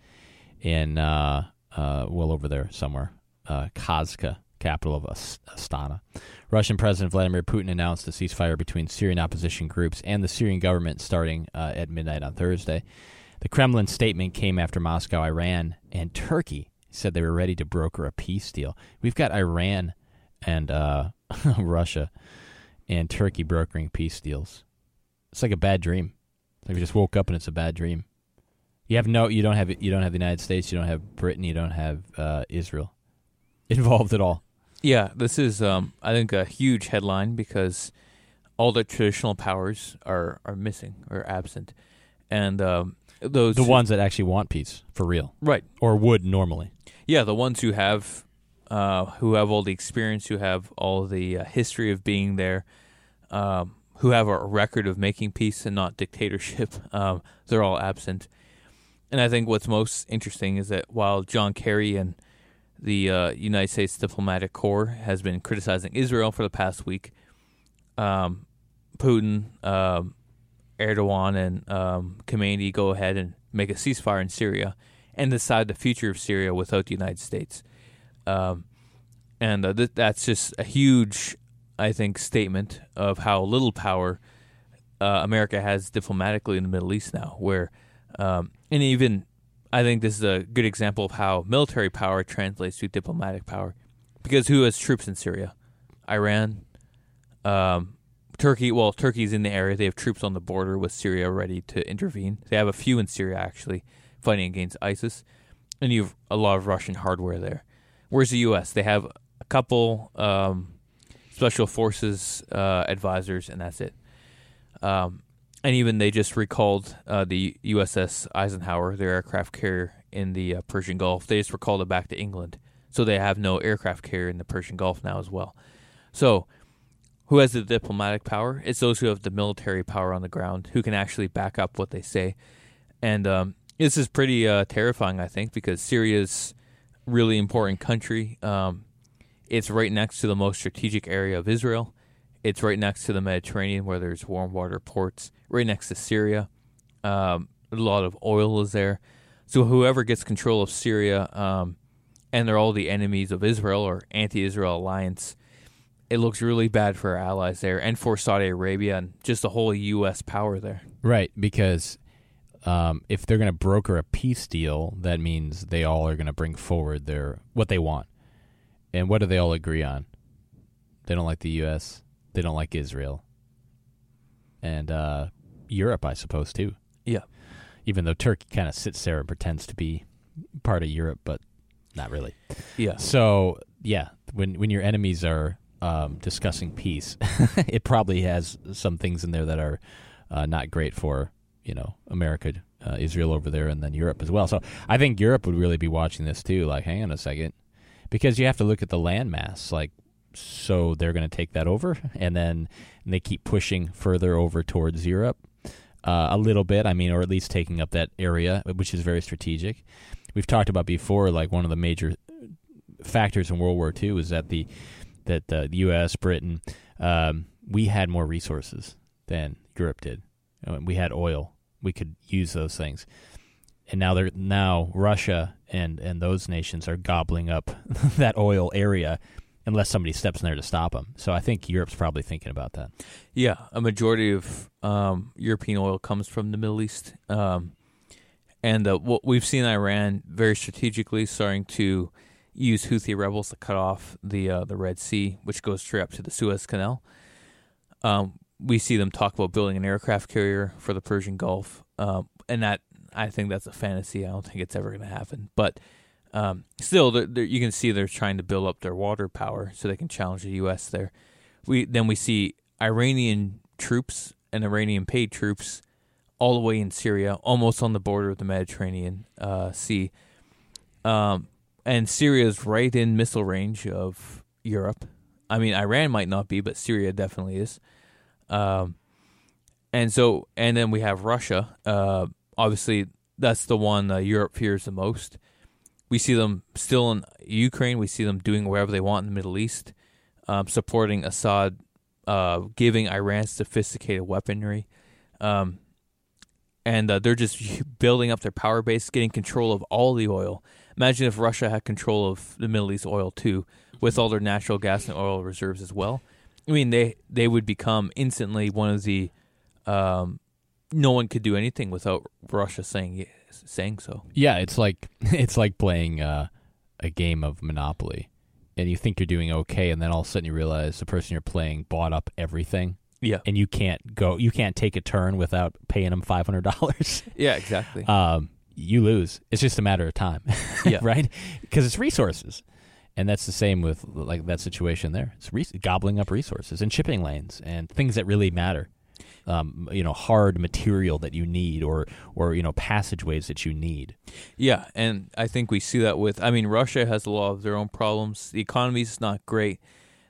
in, uh, uh, well, over there somewhere, uh, Kazka, capital of Astana. Russian President Vladimir Putin announced a ceasefire between Syrian opposition groups and the Syrian government starting uh, at midnight on Thursday. The Kremlin statement came after Moscow, Iran, and Turkey said they were ready to broker a peace deal. We've got Iran and uh, Russia and Turkey brokering peace deals. It's like a bad dream. It's like we just woke up and it's a bad dream. You have no, you don't have, you don't have the United States, you don't have Britain, you don't have uh, Israel involved at all. Yeah, this is, um, I think, a huge headline because all the traditional powers are, are missing or absent. And um, those... The ones that actually want peace, for real. Right. Or would normally. Yeah, the ones who have uh, who have all the experience, who have all the uh, history of being there, um, who have a record of making peace and not dictatorship. Um, they're all absent. And I think what's most interesting is that while John Kerry and the uh, United States Diplomatic Corps has been criticizing Israel for the past week, um, Putin, um, Erdogan, and um, Khamenei go ahead and make a ceasefire in Syria and decide the future of Syria without the United States. Um, and uh, th- that's just a huge, I think, statement of how little power uh, America has diplomatically in the Middle East now, where, um, and even, I think this is a good example of how military power translates to diplomatic power. Because who has troops in Syria? Iran, um, Turkey. Well, Turkey's in the area. They have troops on the border with Syria ready to intervene. They have a few in Syria, actually, fighting against ISIS. And you have a lot of Russian hardware there. Where's the U S? They have a couple um, special forces uh, advisors, and that's it. Um, and even they just recalled uh, the U S S Eisenhower, their aircraft carrier in the uh, Persian Gulf. They just recalled it back to England. So they have no aircraft carrier in the Persian Gulf now as well. So who has the diplomatic power? It's those who have the military power on the ground, who can actually back up what they say. And um, this is pretty uh, terrifying, I think, because Syria's a really important country. Um, it's right next to the most strategic area of Israel. It's right next to the Mediterranean, where there's warm water ports, right next to Syria. Um, a lot of oil is there. So whoever gets control of Syria, um, and they're all the enemies of Israel or anti-Israel alliance, it looks really bad for our allies there and for Saudi Arabia and just the whole U S power there. Right, because um, if they're going to broker a peace deal, that means they all are going to bring forward their what they want. And what do they all agree on? They don't like the U S, they don't like Israel, and uh, Europe, I suppose, too. Yeah. Even though Turkey kind of sits there and pretends to be part of Europe, but not really. Yeah. So, yeah, when when your enemies are um, discussing peace, it probably has some things in there that are uh, not great for, you know, America, uh, Israel over there, and then Europe as well. So I think Europe would really be watching this too, like, hang on a second, because you have to look at the landmass, like, so they're going to take that over, and then and they keep pushing further over towards Europe uh, a little bit, I mean, or at least taking up that area, which is very strategic. We've talked about before, like one of the major factors in World War Two is that the that the U S, Britain, um, we had more resources than Europe did. We had oil; we could use those things, and now they're now Russia and and those nations are gobbling up that oil area unless somebody steps in there to stop them. So I think Europe's probably thinking about that. Yeah, a majority of um, European oil comes from the Middle East. Um, and uh, what we've seen Iran very strategically starting to use Houthi rebels to cut off the uh, the Red Sea, which goes straight up to the Suez Canal. Um, we see them talk about building an aircraft carrier for the Persian Gulf. Um, and that, I think that's a fantasy. I don't think it's ever going to happen. But Um, still, they're, they're, you can see they're trying to build up their water power so they can challenge the U S there. We then we see Iranian troops and Iranian-paid troops all the way in Syria, almost on the border of the Mediterranean uh, Sea. Um, and Syria is right in missile range of Europe. I mean, Iran might not be, but Syria definitely is. Um, and so, and then we have Russia. Uh, obviously, that's the one uh, Europe fears the most. We see them still in Ukraine. We see them doing wherever they want in the Middle East, um, supporting Assad, uh, giving Iran sophisticated weaponry. Um, and uh, they're just building up their power base, getting control of all the oil. Imagine if Russia had control of the Middle East oil, too, with all their natural gas and oil reserves as well. I mean, they, they would become instantly one of the... Um, no one could do anything without Russia saying saying so. Yeah, it's like it's like playing uh, a game of Monopoly, and you think you're doing okay, and then all of a sudden you realize the person you're playing bought up everything. Yeah, and you can't go, you can't take a turn without paying them five hundred dollars. Yeah, exactly. Um, you lose. It's just a matter of time. Yeah, right? Because it's resources, and that's the same with like that situation there. It's re- gobbling up resources and shipping lanes and things that really matter. Um, you know, hard material that you need, or, or you know, passageways that you need. Yeah, and I think we see that with. I mean, Russia has a lot of their own problems. The economy is not great.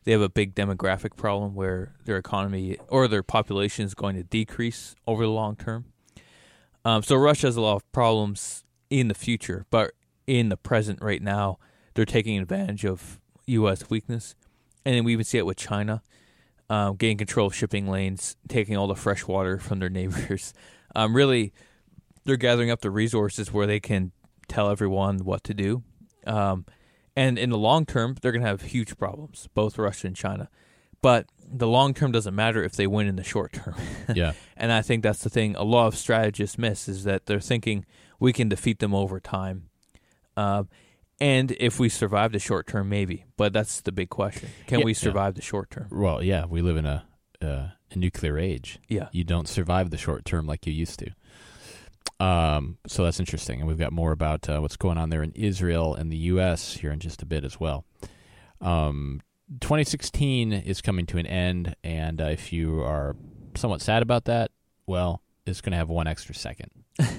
they have a big demographic problem where their economy or their population is going to decrease over the long term. Um, so Russia has a lot of problems in the future, but in the present right now, they're taking advantage of U S weakness. And then we even see it with China, um, getting control of shipping lanes, taking all the fresh water from their neighbors. Um, really, they're gathering up the resources where they can tell everyone what to do. Um, and in the long term, they're going to have huge problems, both Russia and China. But the long term doesn't matter if they win in the short term. Yeah. And I think that's the thing a lot of strategists miss, is that they're thinking we can defeat them over time. Uh, and if we survive the short term, maybe. But that's the big question. Can Yeah, we survive yeah. the short term? Well, yeah, we live in a, uh, a nuclear age. Yeah. You don't survive the short term like you used to. Um, so that's interesting. And we've got more about uh, what's going on there in Israel and the U S here in just a bit as well. Um, twenty sixteen is coming to an end, and uh, if you are somewhat sad about that, well, it's going to have one extra second.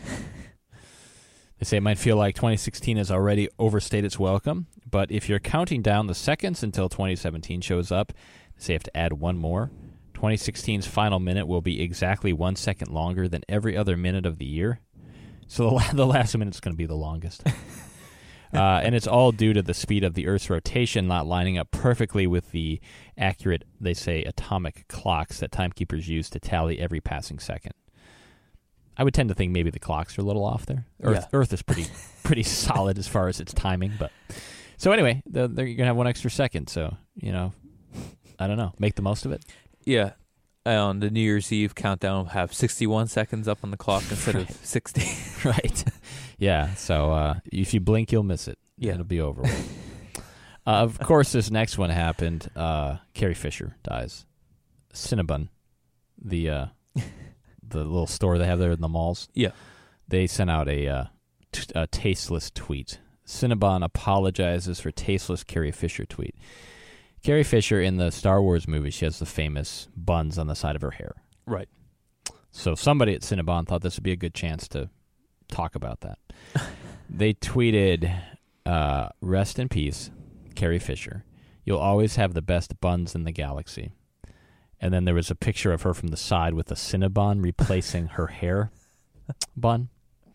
They say it might feel like twenty sixteen has already overstayed its welcome, but if you're counting down the seconds until twenty seventeen shows up, they say you have to add one more. twenty sixteen's final minute will be exactly one second longer than every other minute of the year. So the, la- the last minute's going to be the longest. Uh, and it's all due to the speed of the Earth's rotation not lining up perfectly with the accurate, they say, atomic clocks that timekeepers use to tally every passing second. I would tend to think maybe the clocks are a little off there. Earth, Yeah. Earth is pretty pretty solid as far as its timing. But so anyway, the, the, you're going to have one extra second. So, you know, I don't know. Make the most of it. Yeah. On the New Year's Eve countdown, we'll have sixty-one seconds up on the clock instead Right. of sixty. Right. Yeah. So uh, if you blink, you'll miss it. Yeah. It'll be over with. uh, of course, this next one happened. Uh, Carrie Fisher dies. Cinnabon, the uh, the little store they have there in the malls. Yeah. They sent out a, uh, t- a tasteless tweet. Cinnabon apologizes for tasteless Carrie Fisher tweet. Carrie Fisher, in the Star Wars movie, she has the famous buns on the side of her hair. Right. So somebody at Cinnabon thought this would be a good chance to talk about that. They tweeted, uh, rest in peace, Carrie Fisher. You'll always have the best buns in the galaxy. And then there was a picture of her from the side with a Cinnabon replacing her hair bun.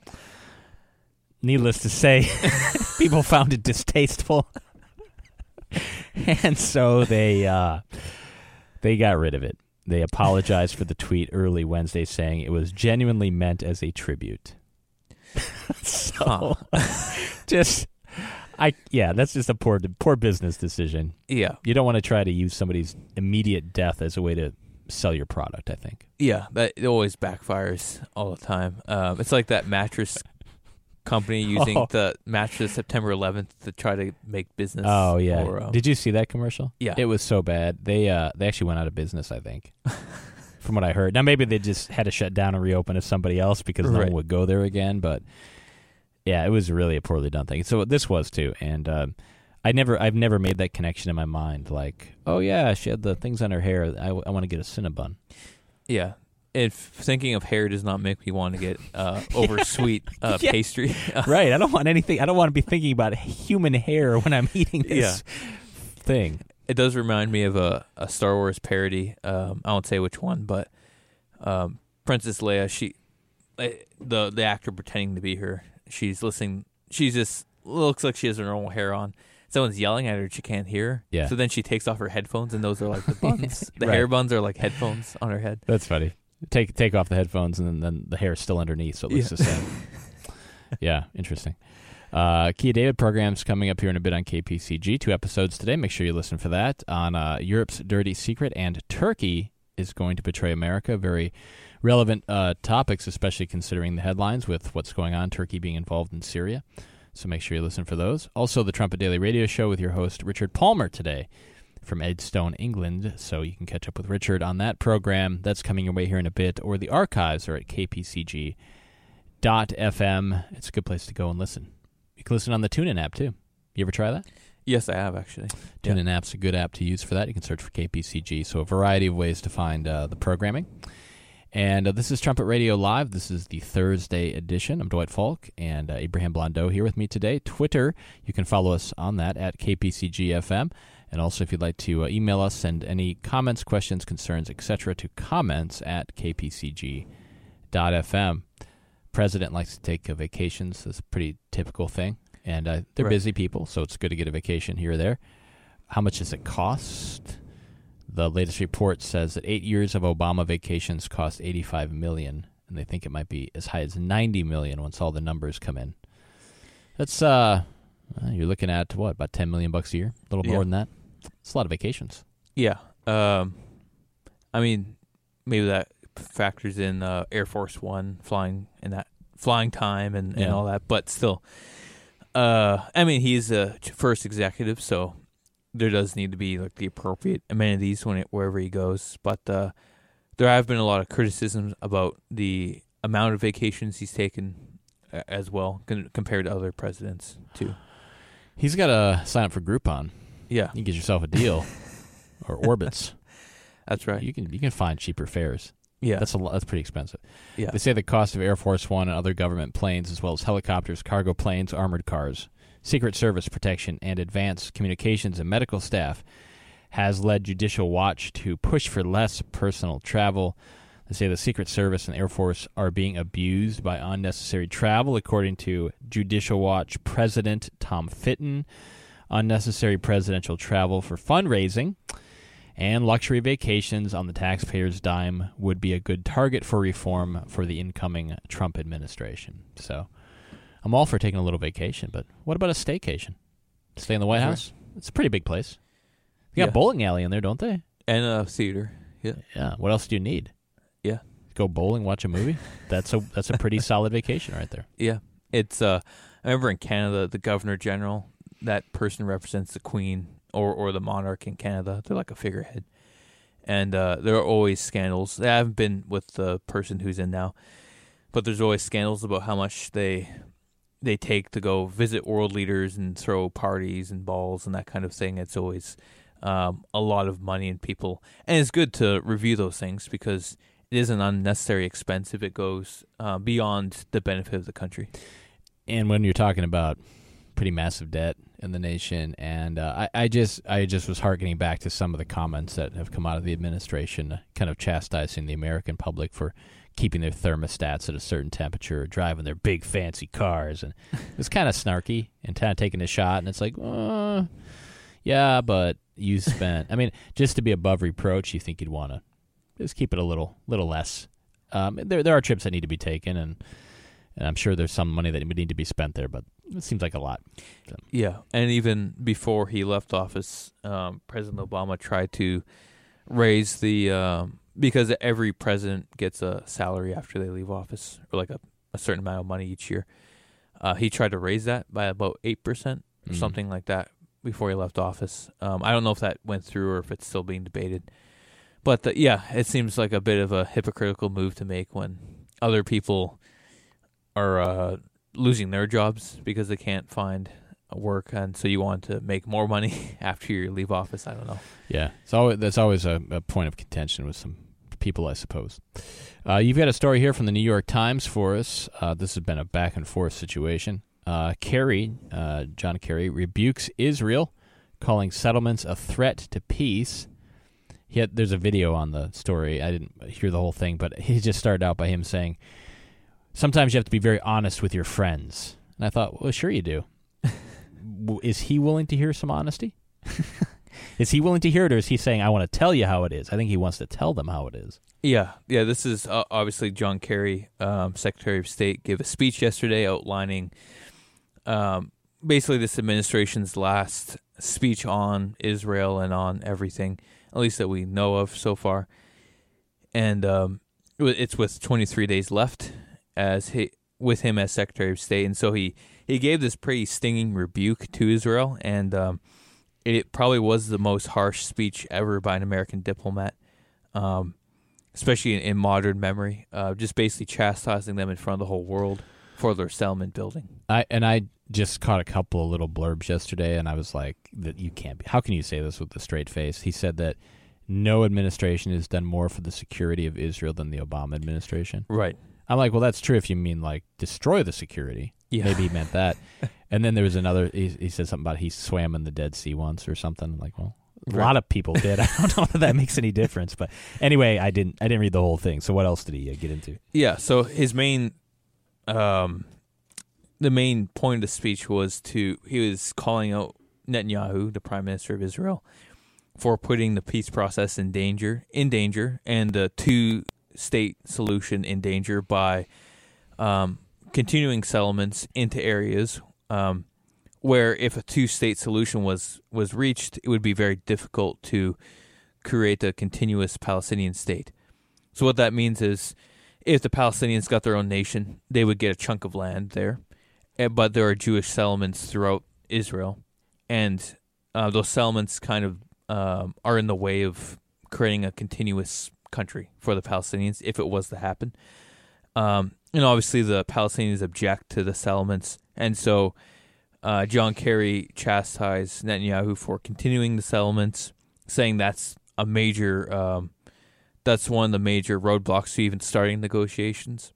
Needless to say, people found it distasteful. And so they uh, they got rid of it. They apologized for the tweet early Wednesday, saying it was genuinely meant as a tribute. So, just, I yeah, that's just a poor poor business decision. Yeah. You don't want to try to use somebody's immediate death as a way to sell your product, I think. Yeah. That it always backfires all the time. Um, it's like that mattress company using Oh. the mattress September eleventh to try to make business. Oh yeah. Or, um, Did you see that commercial? Yeah. It was so bad. They uh they actually went out of business, I think. From what I heard. Now maybe they just had to shut down and reopen as somebody else because no Right. one would go there again, but yeah, it was really a poorly done thing. So this was too, and um, I never, I've never made that connection in my mind. Like, oh yeah, she had the things on her hair. I, I want to get a Cinnabon. Yeah. If thinking of hair does not make me want to get uh, over sweet uh, Yeah. pastry. Right. I don't want anything. I don't want to be thinking about human hair when I'm eating this thing. It does remind me of a, a Star Wars parody. Um, I won't say which one, but um, Princess Leia, she, uh, the the actor pretending to be her, she's listening. She's just looks like she has her normal hair on. Someone's yelling at her, she can't hear. Yeah. So then she takes off her headphones, and those are like the buns. The Right. hair buns are like headphones on her head. That's funny. Take take off the headphones and then, then the hair's still underneath, so it looks Yeah. the same. Yeah, interesting. Uh, Kia David program's coming up here in a bit on K P C G. Two episodes today. Make sure you listen for that. On uh, Europe's Dirty Secret, and Turkey is going to betray America. Very relevant uh, topics, especially considering the headlines with what's going on, Turkey being involved in Syria. So make sure you listen for those. Also, the Trumpet Daily Radio Show with your host, Richard Palmer, today from Edstone, England. So you can catch up with Richard on that program. That's coming your way here in a bit. Or the archives are at k p c g dot f m. It's a good place to go and listen. You can listen on the TuneIn app, too. You ever try that? Yes, I have actually. TuneIn app's a good app to use for that. You can search for K P C G. So a variety of ways to find uh, the programming. And uh, this is Trumpet Radio Live. This is the Thursday edition. I'm Dwight Falk, and uh, Abraham Blondeau here with me today. Twitter, you can follow us on that at K P C G F M. And also, if you'd like to uh, email us, send any comments, questions, concerns, et cetera to comments at k p c g dot f m. President likes to take uh, vacations. That's a pretty typical thing. And uh, they're Right. busy people, so it's good to get a vacation here or there. How much does it cost? The latest report says that eight years of Obama vacations cost eighty-five million dollars, and they think it might be as high as ninety million dollars once all the numbers come in. That's, uh, uh, you're looking at, what, about ten million dollars bucks a year? A little Yeah. more than that? It's a lot of vacations. Yeah. Um, I mean, maybe that factors in uh, Air Force One flying and that flying time and, and Yeah. all that, but still, uh, I mean, he's a first executive, so there does need to be like the appropriate amenities when it wherever he goes. But uh, there have been a lot of criticisms about the amount of vacations he's taken uh, as well, con- compared to other presidents too. He's got to sign up for Groupon. Yeah, You can get yourself a deal. Or Orbitz. that's right. You can you can find cheaper fares. Yeah, That's a lo- that's pretty expensive. yeah, They say the cost of Air Force One and other government planes, as well as helicopters, cargo planes, armored cars, Secret Service protection, and advanced communications and medical staff, has led Judicial Watch to push for less personal travel. They say the Secret Service and Air Force are being abused by unnecessary travel, according to Judicial Watch President Tom Fitton. Unnecessary presidential travel for fundraising and luxury vacations on the taxpayer's dime would be a good target for reform for the incoming Trump administration. So I'm all for taking a little vacation, but what about a staycation? Stay in the White Sure. House? It's a pretty big place. They got Yeah. a bowling alley in there, don't they? and a theater. Yeah, Yeah. What else do you need? yeah. Go bowling, watch a movie? That's a that's a pretty solid vacation right there. Yeah, it's. Uh, I remember in Canada, the Governor General, that person represents the Queen or or the monarch in Canada. They're like a figurehead, and uh, there are always scandals. They haven't been with the person who's in now, but there's always scandals about how much they they take to go visit world leaders and throw parties and balls and that kind of thing. It's always um, a lot of money and people, and it's good to review those things because it is an unnecessary expense if it goes uh, beyond the benefit of the country. And when you're talking about pretty massive debt in the nation, and uh, I, I just I just was hearkening back to some of the comments that have come out of the administration, uh, kind of chastising the American public for keeping their thermostats at a certain temperature, driving their big fancy cars, and it was kind of snarky and kind of taking a shot. And it's like, uh, yeah, but you spent. I mean, just to be above reproach, you think you'd want to just keep it a little little less. Um, there there are trips that need to be taken, and. And I'm sure there's some money that would need to be spent there, but it seems like a lot. So. Yeah, and even before he left office, um, President Obama tried to raise the um, because every president gets a salary after they leave office, or like a, a certain amount of money each year. Uh, he tried to raise that by about eight percent or Mhm. something like that before he left office. Um, I don't know if that went through or if it's still being debated. But the, yeah, it seems like a bit of a hypocritical move to make when other people are uh, losing their jobs because they can't find work, and so you want to make more money after you leave office. I don't know. Yeah, it's always, that's always a, a point of contention with some people, I suppose. Uh, you've got a story here from the New York Times for us. Uh, this has been a back-and-forth situation. Uh, Kerry, uh, John Kerry, rebukes Israel, calling settlements a threat to peace. He had, there's a video on the story. I didn't hear the whole thing, but he just started out by him saying, sometimes you have to be very honest with your friends. And I thought, well, sure you do. Is he willing to hear some honesty? Is he willing to hear it, or is he saying, I want to tell you how it is? I think he wants to tell them how it is. Yeah, yeah. This is uh, obviously John Kerry, um, Secretary of State, gave a speech yesterday outlining um, basically this administration's last speech on Israel and on everything, at least that we know of so far. And um, it's with twenty-three days left as he, with him as Secretary of State. And so he, he gave this pretty stinging rebuke to Israel, and um, it probably was the most harsh speech ever by an American diplomat, um, especially in, in modern memory, uh, just basically chastising them in front of the whole world for their settlement building. I And I just caught a couple of little blurbs yesterday, and I was like, that you can't be. How can you say this with a straight face? He said that no administration has done more for the security of Israel than the Obama administration. Right. I'm like, well, that's true if you mean, like, destroy the security. Yeah. Maybe he meant that. And then there was another, he, he said something about he swam in the Dead Sea once or something. I'm like, well, a Right. lot of people did. I don't know if that makes any difference. But anyway, I didn't I didn't read the whole thing. So what else did he uh, get into? Yeah, so his main, um, the main point of the speech was to, he was calling out Netanyahu, the Prime Minister of Israel, for putting the peace process in danger, in danger, and the two-state solution in danger by um, continuing settlements into areas um, where if a two-state solution was, was reached, it would be very difficult to create a continuous Palestinian state. So what that means is if the Palestinians got their own nation, they would get a chunk of land there, eh, but there are Jewish settlements throughout Israel, and uh, those settlements kind of um, are in the way of creating a continuous country for the Palestinians if it was to happen. Um, and obviously the Palestinians object to the settlements, and so uh, John Kerry chastised Netanyahu for continuing the settlements, saying that's a major, um, that's one of the major roadblocks to even starting negotiations.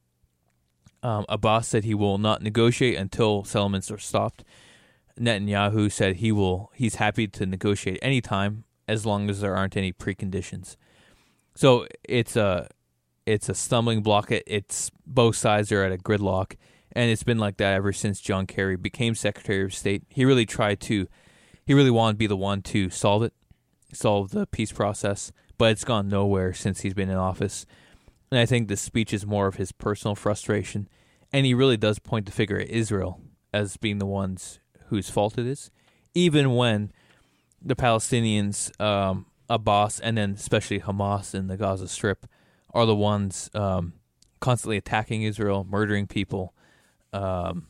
Um, Abbas said he will not negotiate until settlements are stopped. Netanyahu said he will. He's happy to negotiate anytime as long as there aren't any preconditions. So it's a it's a stumbling block. It, it's both sides are at a gridlock, and it's been like that ever since John Kerry became Secretary of State. He really tried to, he really wanted to be the one to solve it, solve the peace process, but it's gone nowhere since he's been in office. And I think this speech is more of his personal frustration, and he really does point the finger at Israel as being the ones whose fault it is, even when the Palestinians, um, Abbas, and then especially Hamas in the Gaza Strip, are the ones um, constantly attacking Israel, murdering people, um,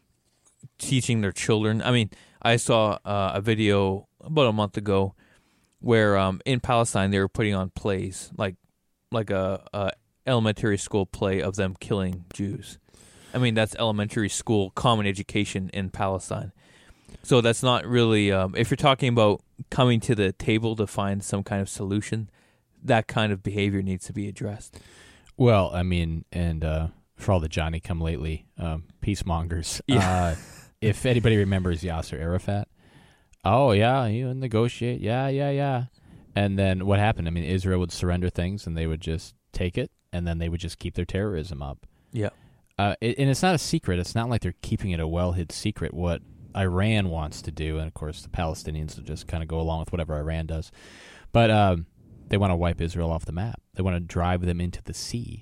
teaching their children. I mean, I saw uh, a video about a month ago where um, in Palestine they were putting on plays, like like a, a elementary school play of them killing Jews. I mean, that's elementary school common education in Palestine. So that's not really, um, if you're talking about coming to the table to find some kind of solution, that kind of behavior needs to be addressed. Well, I mean, and uh, for all the Johnny-come-lately um, peacemongers, Yeah. uh, if anybody remembers Yasser Arafat, oh, yeah, you negotiate, yeah, yeah, yeah. And then what happened? I mean, Israel would surrender things, and they would just take it, and then they would just keep their terrorism up. Yeah. Uh, it, and it's not a secret. It's not like they're keeping it a well-hid secret. What Iran wants to do, and of course the Palestinians will just kind of go along with whatever Iran does, but um, they want to wipe Israel off the map. They want to drive them into the sea.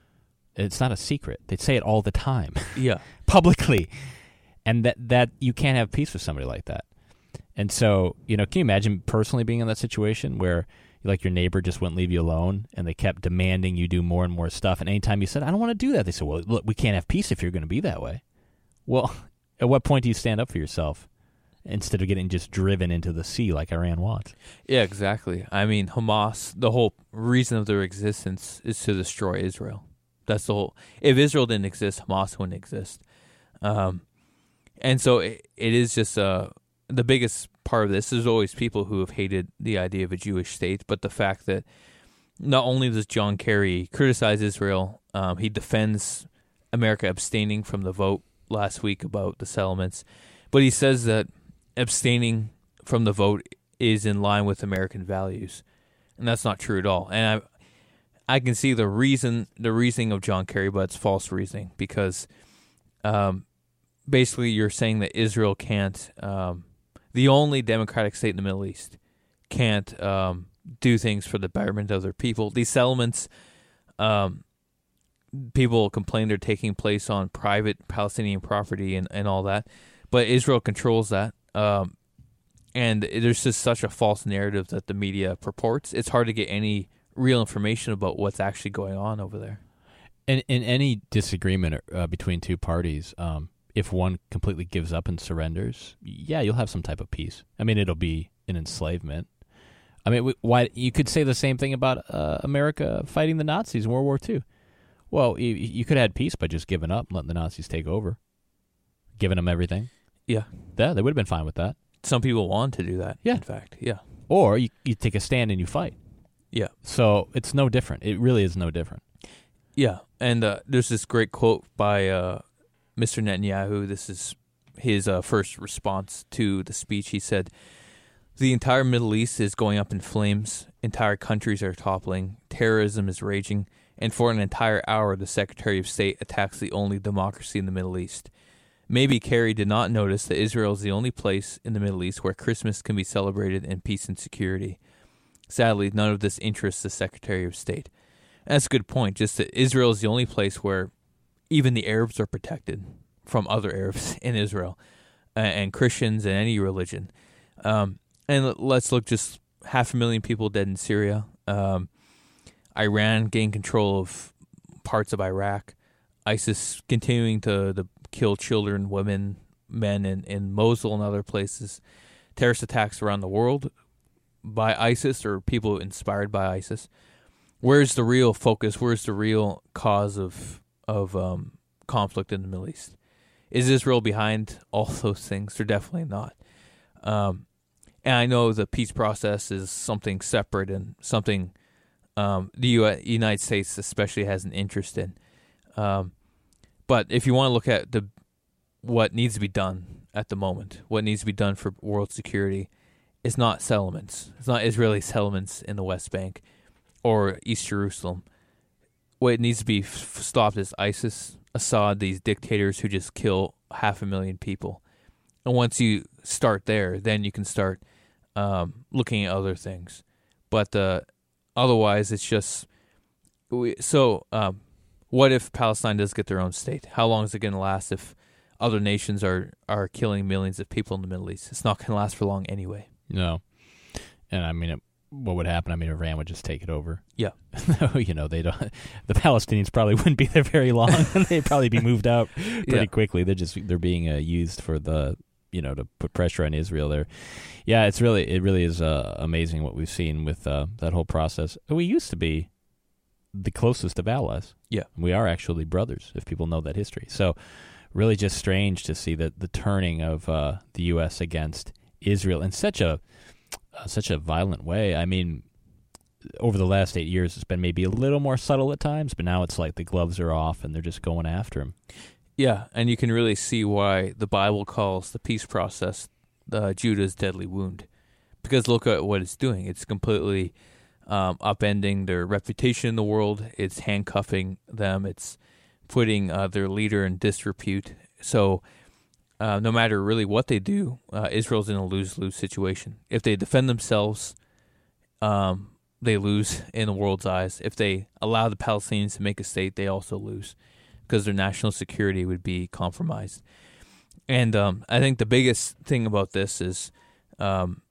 It's not a secret. They say it all the time, Yeah. publicly, and that that you can't have peace with somebody like that. And so, you know, can you imagine personally being in that situation where like your neighbor just wouldn't leave you alone, and they kept demanding you do more and more stuff, and anytime you said, I don't want to do that, they said, well, look, we can't have peace if you're going to be that way. Well, at what point do you stand up for yourself instead of getting just driven into the sea like Iran wants? Yeah, exactly. I mean, Hamas, the whole reason of their existence is to destroy Israel. That's the whole. If Israel didn't exist, Hamas wouldn't exist. Um, and so it, it is just uh, the biggest part of this is always people who have hated the idea of a Jewish state, but the fact that not only does John Kerry criticize Israel, um, he defends America abstaining from the vote last week about the settlements, but he says that abstaining from the vote is in line with American values, and that's not true at all. And I, I can see the reason, the reasoning of John Kerry, but it's false reasoning because, um, basically you're saying that Israel can't, um, the only democratic state in the Middle East, can't um, do things for the betterment of their people. These settlements, um. People complain they're taking place on private Palestinian property and, and all that, but Israel controls that. Um, and there's just such a false narrative that the media purports. It's hard to get any real information about what's actually going on over there. And in any disagreement uh, between two parties, um, if one completely gives up and surrenders, yeah, you'll have some type of peace. I mean, it'll be an enslavement. I mean, why you could say the same thing about uh, America fighting the Nazis in World War Two. Well, you, you could have had peace by just giving up and letting the Nazis take over, giving them everything. Yeah. Yeah, they would have been fine with that. Some people want to do that, yeah. in fact. Yeah. Or you, you take a stand and you fight. Yeah. So it's no different. It really is no different. Yeah. And uh, there's this great quote by uh, Mister Netanyahu. This is his uh, first response to the speech. He said, "The entire Middle East is going up in flames. Entire countries are toppling. Terrorism is raging. And for an entire hour, the Secretary of State attacks the only democracy in the Middle East. Maybe Kerry did not notice that Israel is the only place in the Middle East where Christmas can be celebrated in peace and security. Sadly, none of this interests the Secretary of State." And that's a good point, just that Israel is the only place where even the Arabs are protected from other Arabs in Israel, uh, and Christians and any religion. Um, and let's look, just half a million people dead in Syria. Um, Iran gained control of parts of Iraq. ISIS continuing to, to kill children, women, men in, in Mosul and other places. Terrorist attacks around the world by ISIS or people inspired by ISIS. Where's the real focus? Where's the real cause of of um, conflict in the Middle East? Is Israel behind all those things? They're definitely not. Um, and I know the peace process is something separate and something um, the U S, United States especially has an interest in. Um, but if you want to look at the what needs to be done at the moment, what needs to be done for world security, is not settlements. It's not Israeli settlements in the West Bank or East Jerusalem. What needs to be f- stopped is ISIS, Assad, these dictators who just kill half a million people. And once you start there, then you can start um, looking at other things. But uh, otherwise, it's just... We, so, um, what if Palestine does get their own state? How long is it going to last if other nations are, are killing millions of people in the Middle East? It's not going to last for long anyway. No. And I mean, it, what would happen? I mean, Iran would just take it over. Yeah. you know, they don't. The Palestinians probably wouldn't be there very long. They'd probably be moved out pretty yeah. quickly. They're just they're being uh, used for the you know to put pressure on Israel there. Yeah, it's really it really is uh, amazing what we've seen with uh, that whole process. We used to be the closest of allies. Yeah, we are actually brothers if people know that history. So really, just strange to see that the turning of uh, the U S against Israel in such a uh, such a violent way. I mean, over the last eight years, it's been maybe a little more subtle at times, but now it's like the gloves are off and they're just going after him. Yeah, and you can really see why the Bible calls the peace process uh, Judah's deadly wound. Because look at what it's doing. It's completely um, upending their reputation in the world. It's handcuffing them. It's putting uh, their leader in disrepute. So uh, no matter really what they do, uh, Israel's in a lose-lose situation. If they defend themselves, um, they lose in the world's eyes. If they allow the Palestinians to make a state, they also lose because their national security would be compromised. And um, I think the biggest thing about this is um,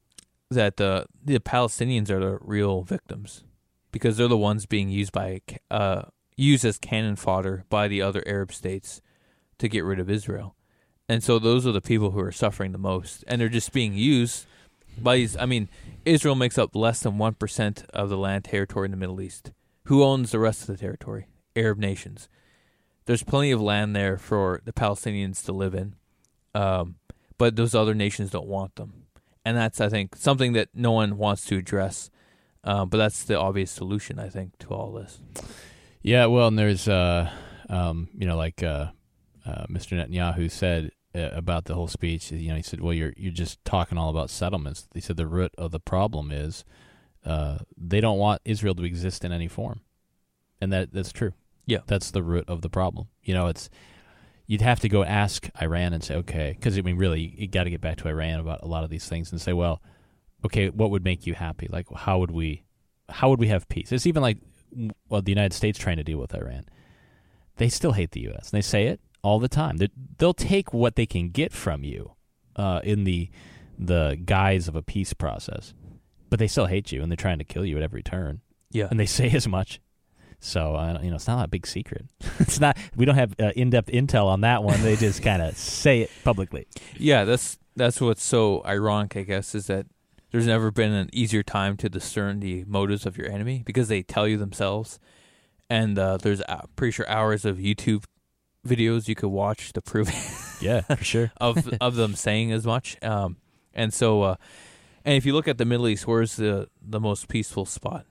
that the the Palestinians are the real victims because they're the ones being used by uh, used as cannon fodder by the other Arab states to get rid of Israel. And so those are the people who are suffering the most, and they're just being used by these. I mean, Israel makes up less than one percent of the land territory in the Middle East. Who owns the rest of the territory? Arab nations. There's plenty of land there for the Palestinians to live in, um, but those other nations don't want them. And that's, I think, something that no one wants to address, uh, but that's the obvious solution, I think, to all this. Yeah, well, and there's, uh, um, you know, like uh, uh, Mister Netanyahu said uh, about the whole speech, you know, he said, well, you're you're just talking all about settlements. He said the root of the problem is uh, they don't want Israel to exist in any form. And that that's true. Yeah. That's the root of the problem. You know, it's you'd have to go ask Iran and say, okay, because, I mean, really, you got to get back to Iran about a lot of these things and say, well, okay, what would make you happy? Like, how would we how would we have peace? It's even like well, the United States trying to deal with Iran. They still hate the U S, and they say it all the time. They're, they'll take what they can get from you uh, in the the guise of a peace process, but they still hate you, and they're trying to kill you at every turn. Yeah. And they say as much. So, uh, you know, it's not a big secret. It's not. We don't have uh, in-depth intel on that one. They just kind of say it publicly. Yeah, that's that's what's so ironic, I guess, is that there's never been an easier time to discern the motives of your enemy because they tell you themselves. And uh, there's, uh, pretty sure, hours of YouTube videos you could watch to prove yeah, for sure. of of them saying as much. Um, and so, uh, and if you look at the Middle East, where's the, the most peaceful spot?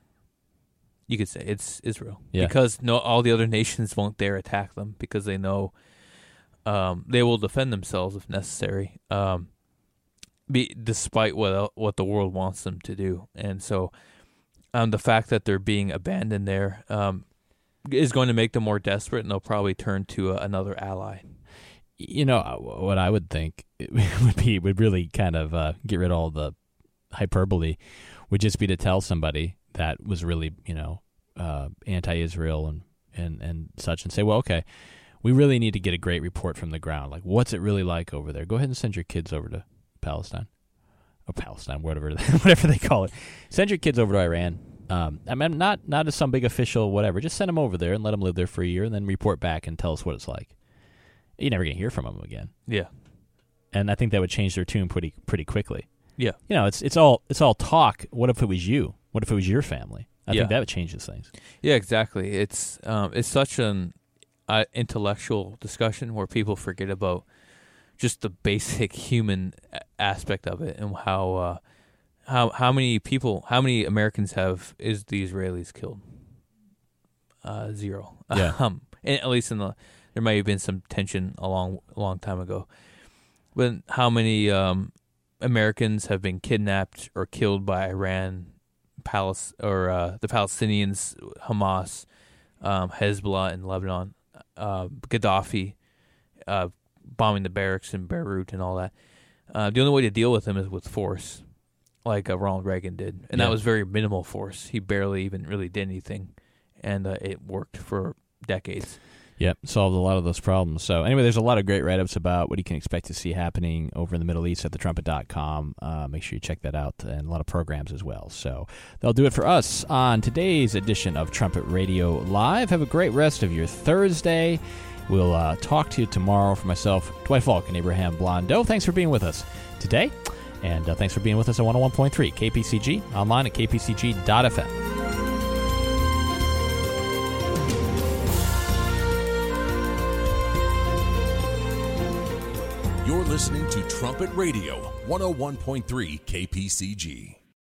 You could say it's Israel, yeah. because no, all the other nations won't dare attack them because they know um, they will defend themselves if necessary, um, be, despite what what the world wants them to do. And so um, the fact that they're being abandoned there um, is going to make them more desperate, and they'll probably turn to a, another ally. You know, what I would think would be would really kind of uh, get rid of all the hyperbole would just be to tell somebody that was really, you know, uh, anti-Israel and, and, and such, and say, well, okay, we really need to get a great report from the ground. Like, what's it really like over there? Go ahead and send your kids over to Palestine. Or Palestine, whatever whatever they call it. Send your kids over to Iran. Um, I mean, not, not as some big official whatever. Just send them over there and let them live there for a year and then report back and tell us what it's like. You're never going to hear from them again. Yeah. And I think that would change their tune pretty pretty quickly. Yeah. You know, it's it's all it's all talk. What if it was you? What if it was your family? I yeah. think that would change things. Yeah, exactly. It's um, it's such an uh, intellectual discussion where people forget about just the basic human a- aspect of it, and how uh, how how many people, how many Americans have is the Israelis killed? Uh, zero. Yeah. um, and at least in the there might have been some tension a long a long time ago, but how many um, Americans have been kidnapped or killed by Iran, Palis- or uh, the Palestinians, Hamas, um, Hezbollah in Lebanon, uh, Gaddafi, uh, bombing the barracks in Beirut and all that. Uh, the only way to deal with them is with force, like uh, Ronald Reagan did, and Yeah. that was very minimal force. He barely even really did anything, and uh, it worked for decades. Yep, solved a lot of those problems. So anyway, there's a lot of great write-ups about what you can expect to see happening over in the Middle East at the trumpet dot com. Uh, make sure you check that out, and a lot of programs as well. So that'll do it for us on today's edition of Trumpet Radio Live. Have a great rest of your Thursday. We'll uh, talk to you tomorrow. For myself, Dwight Falk, and Abraham Blondeau, thanks for being with us today, and uh, thanks for being with us at one oh one point three K P C G, online at k p c g dot f m. You're listening to Trumpet Radio, one oh one point three K P C G.